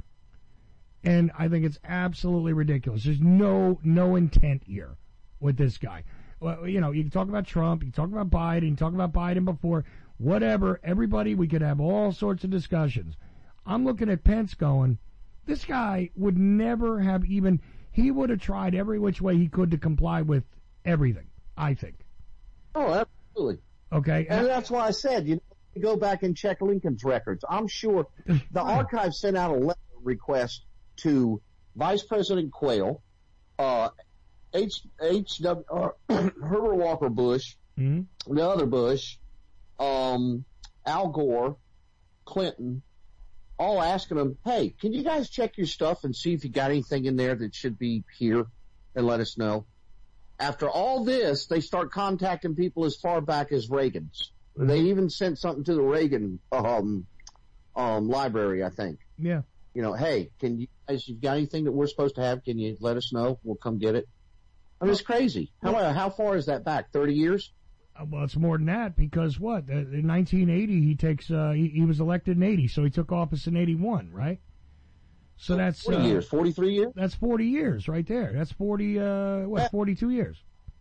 And I think it's absolutely ridiculous. There's no, no intent here with this guy. Well, you know, you can talk about Trump, you can talk about Biden, you can talk about Biden before, whatever, everybody, we could have all sorts of discussions. I'm looking at Pence going, this guy would never have even, he would have tried every which way he could to comply with everything, I think. Oh, absolutely. Okay. And that's why I said, you know, you go back and check Lincoln's records. I'm sure the archive sent out a letter request to Vice President Quayle, uh, H. H. W. Uh, Herbert Walker Bush, mm-hmm. the other Bush, um, Al Gore, Clinton, all asking them, hey, can you guys check your stuff and see if you got anything in there that should be here and let us know? After all this, they start contacting people as far back as Reagan's. Mm-hmm. They even sent something to the Reagan um, um, library, I think. Yeah. You know, hey, can you guys, if you got anything that we're supposed to have, can you let us know? We'll come get it. I mean, it's crazy. How, how far is that back? thirty years? Well, it's more than that, because what? In nineteen eighty, he takes, uh, he, he was elected in eighty, so he took office in eighty-one, right? So that's forty uh, years, forty-three years? That's forty years right there. That's forty, uh, what, yeah. forty-two years.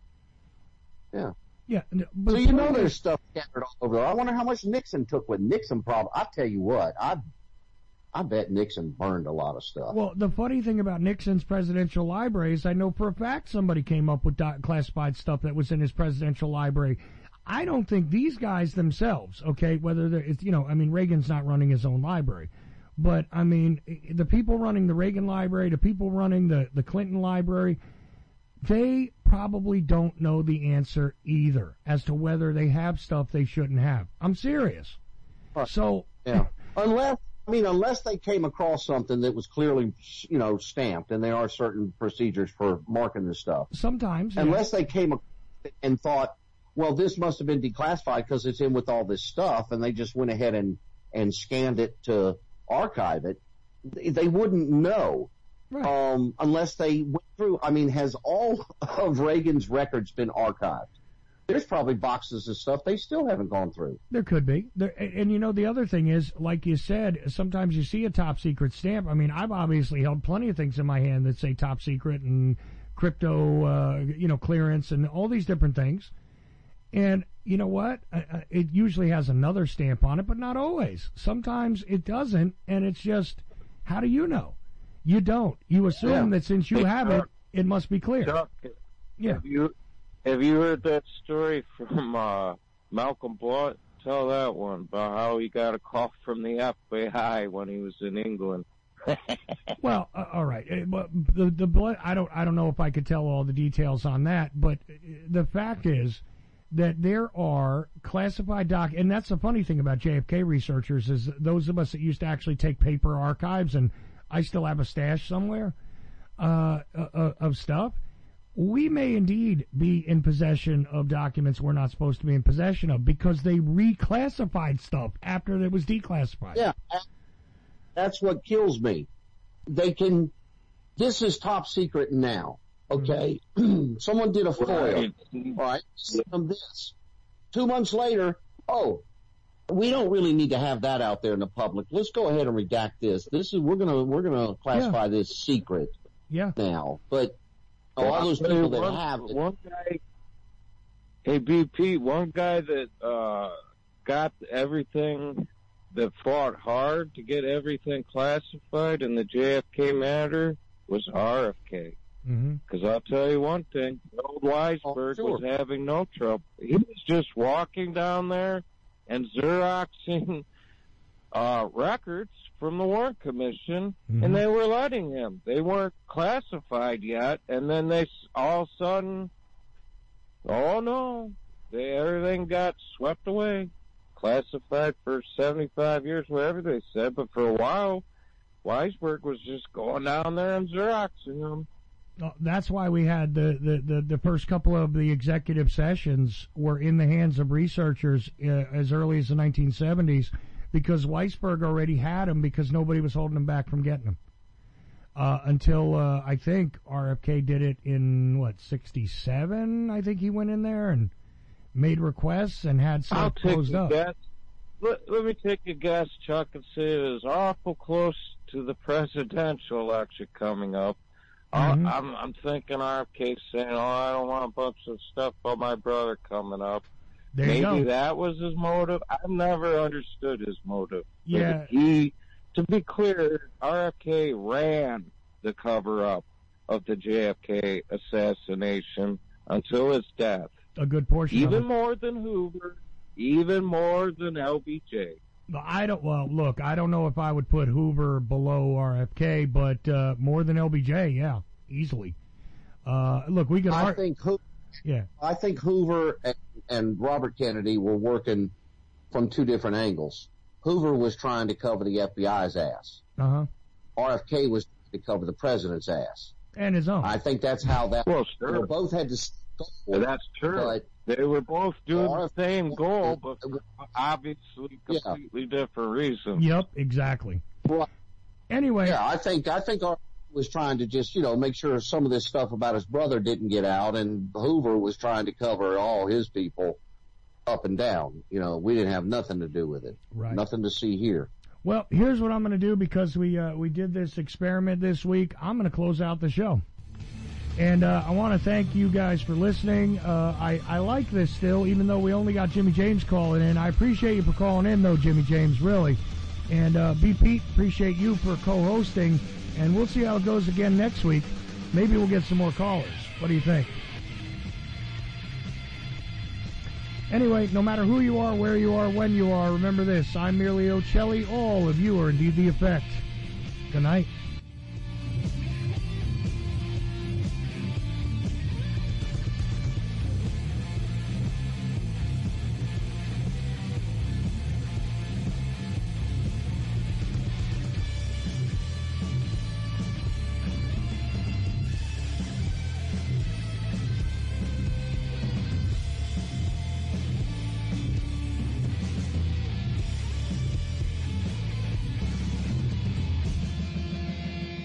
Yeah. Yeah. But so you know there's stuff scattered all over there. I wonder how much Nixon took with Nixon problem. I tell you what, I I bet Nixon burned a lot of stuff. Well, the funny thing about Nixon's presidential library is I know for a fact somebody came up with dot classified stuff that was in his presidential library. I don't think these guys themselves, okay, whether they're, it's, you know, I mean, Reagan's not running his own library. But, I mean, the people running the Reagan library, the people running the, the Clinton library, they probably don't know the answer either as to whether they have stuff they shouldn't have. I'm serious. So, yeah. Unless, I mean, unless they came across something that was clearly, you know, stamped, and there are certain procedures for marking this stuff. Sometimes. Yeah. Unless they came and thought, well, this must have been declassified because it's in with all this stuff, and they just went ahead and, and scanned it to archive it, they wouldn't know. Right. Um, unless they went through, I mean, has all of Reagan's records been archived? There's probably boxes of stuff they still haven't gone through. There could be. There, and, and, you know, the other thing is, like you said, sometimes you see a top secret stamp. I mean, I've obviously held plenty of things in my hand that say top secret and crypto, uh, you know, clearance and all these different things. And you know what? Uh, it usually has another stamp on it, but not always. Sometimes it doesn't, and it's just, how do you know? You don't. You assume yeah. that since you have it, it must be clear. Chuck, yeah. Have you, have you heard that story from uh, Malcolm Blunt? Tell that one about how he got a call from the F B I when he was in England. Well, uh, all right. But the the I don't I don't know if I could tell all the details on that, but the fact is, that there are classified doc, and that's the funny thing about J F K researchers is those of us that used to actually take paper archives, and I still have a stash somewhere uh, uh, of stuff. We may indeed be in possession of documents we're not supposed to be in possession of because they reclassified stuff after it was declassified. Yeah, that's what kills me. They can. This is top secret now. Okay, mm-hmm. Someone did a FOIA, right? right? From this, two months later, oh, we don't really need to have that out there in the public. Let's go ahead and redact this. This is we're gonna we're gonna classify yeah. this secret. Yeah. Now, but oh, all those people that one, have it. One guy, hey B P, one guy that uh, got everything, that fought hard to get everything classified in the J F K matter was R F K. Because mm-hmm. I'll tell you one thing, old Weisberg oh, sure. was having no trouble. He was just walking down there and Xeroxing uh, records from the Warren Commission, mm-hmm. and they were letting him. They weren't classified yet, and then they all of a sudden, oh no, they, everything got swept away. Classified for seventy-five years, whatever they said, but for a while, Weisberg was just going down there and Xeroxing them. That's why we had the, the, the, the first couple of the executive sessions were in the hands of researchers uh, as early as the nineteen seventies because Weisberg already had them because nobody was holding them back from getting them. Uh, until, uh, I think R F K did it in, what, sixty-seven? I think he went in there and made requests and had stuff closed up. Guess. Let, let me take a guess, Chuck, and say it is awful close to the presidential election coming up. Mm-hmm. I'm, I'm thinking R F K saying, oh, I don't want a bunch of stuff about my brother coming up. There Maybe you go. that was his motive. I've never understood his motive. Yeah. He, to be clear, R F K ran the cover-up of the J F K assassination until his death. A good portion Even of it. more than Hoover, even more than L B J. I don't. Well, look, I don't know if I would put Hoover below R F K, but uh, more than L B J, yeah, easily. Uh, look, we can. I ar- think. Ho- yeah. I think Hoover and, and Robert Kennedy were working from two different angles. Hoover was trying to cover the F B I's ass. Uh huh. R F K was to cover the president's ass and his own. I think that's how that. Well, sure. They both had to. Yeah, that's true. They were both doing the same goal, but for obviously completely yeah. different reasons. Yep, exactly. Well, anyway. Yeah, I think, I think R was trying to just, you know, make sure some of this stuff about his brother didn't get out, and Hoover was trying to cover all his people up and down. You know, we didn't have nothing to do with it. Right. Nothing to see here. Well, here's what I'm going to do because we, uh, we did this experiment this week. I'm going to close out the show. And uh, I want to thank you guys for listening. Uh, I, I like this still, even though we only got Jimmy James calling in. I appreciate you for calling in, though, Jimmy James, really. And uh, B. Pete, appreciate you for co-hosting. And we'll see how it goes again next week. Maybe we'll get some more callers. What do you think? Anyway, no matter who you are, where you are, when you are, remember this. I'm merely Ocelli. All of you are indeed the effect. Good night.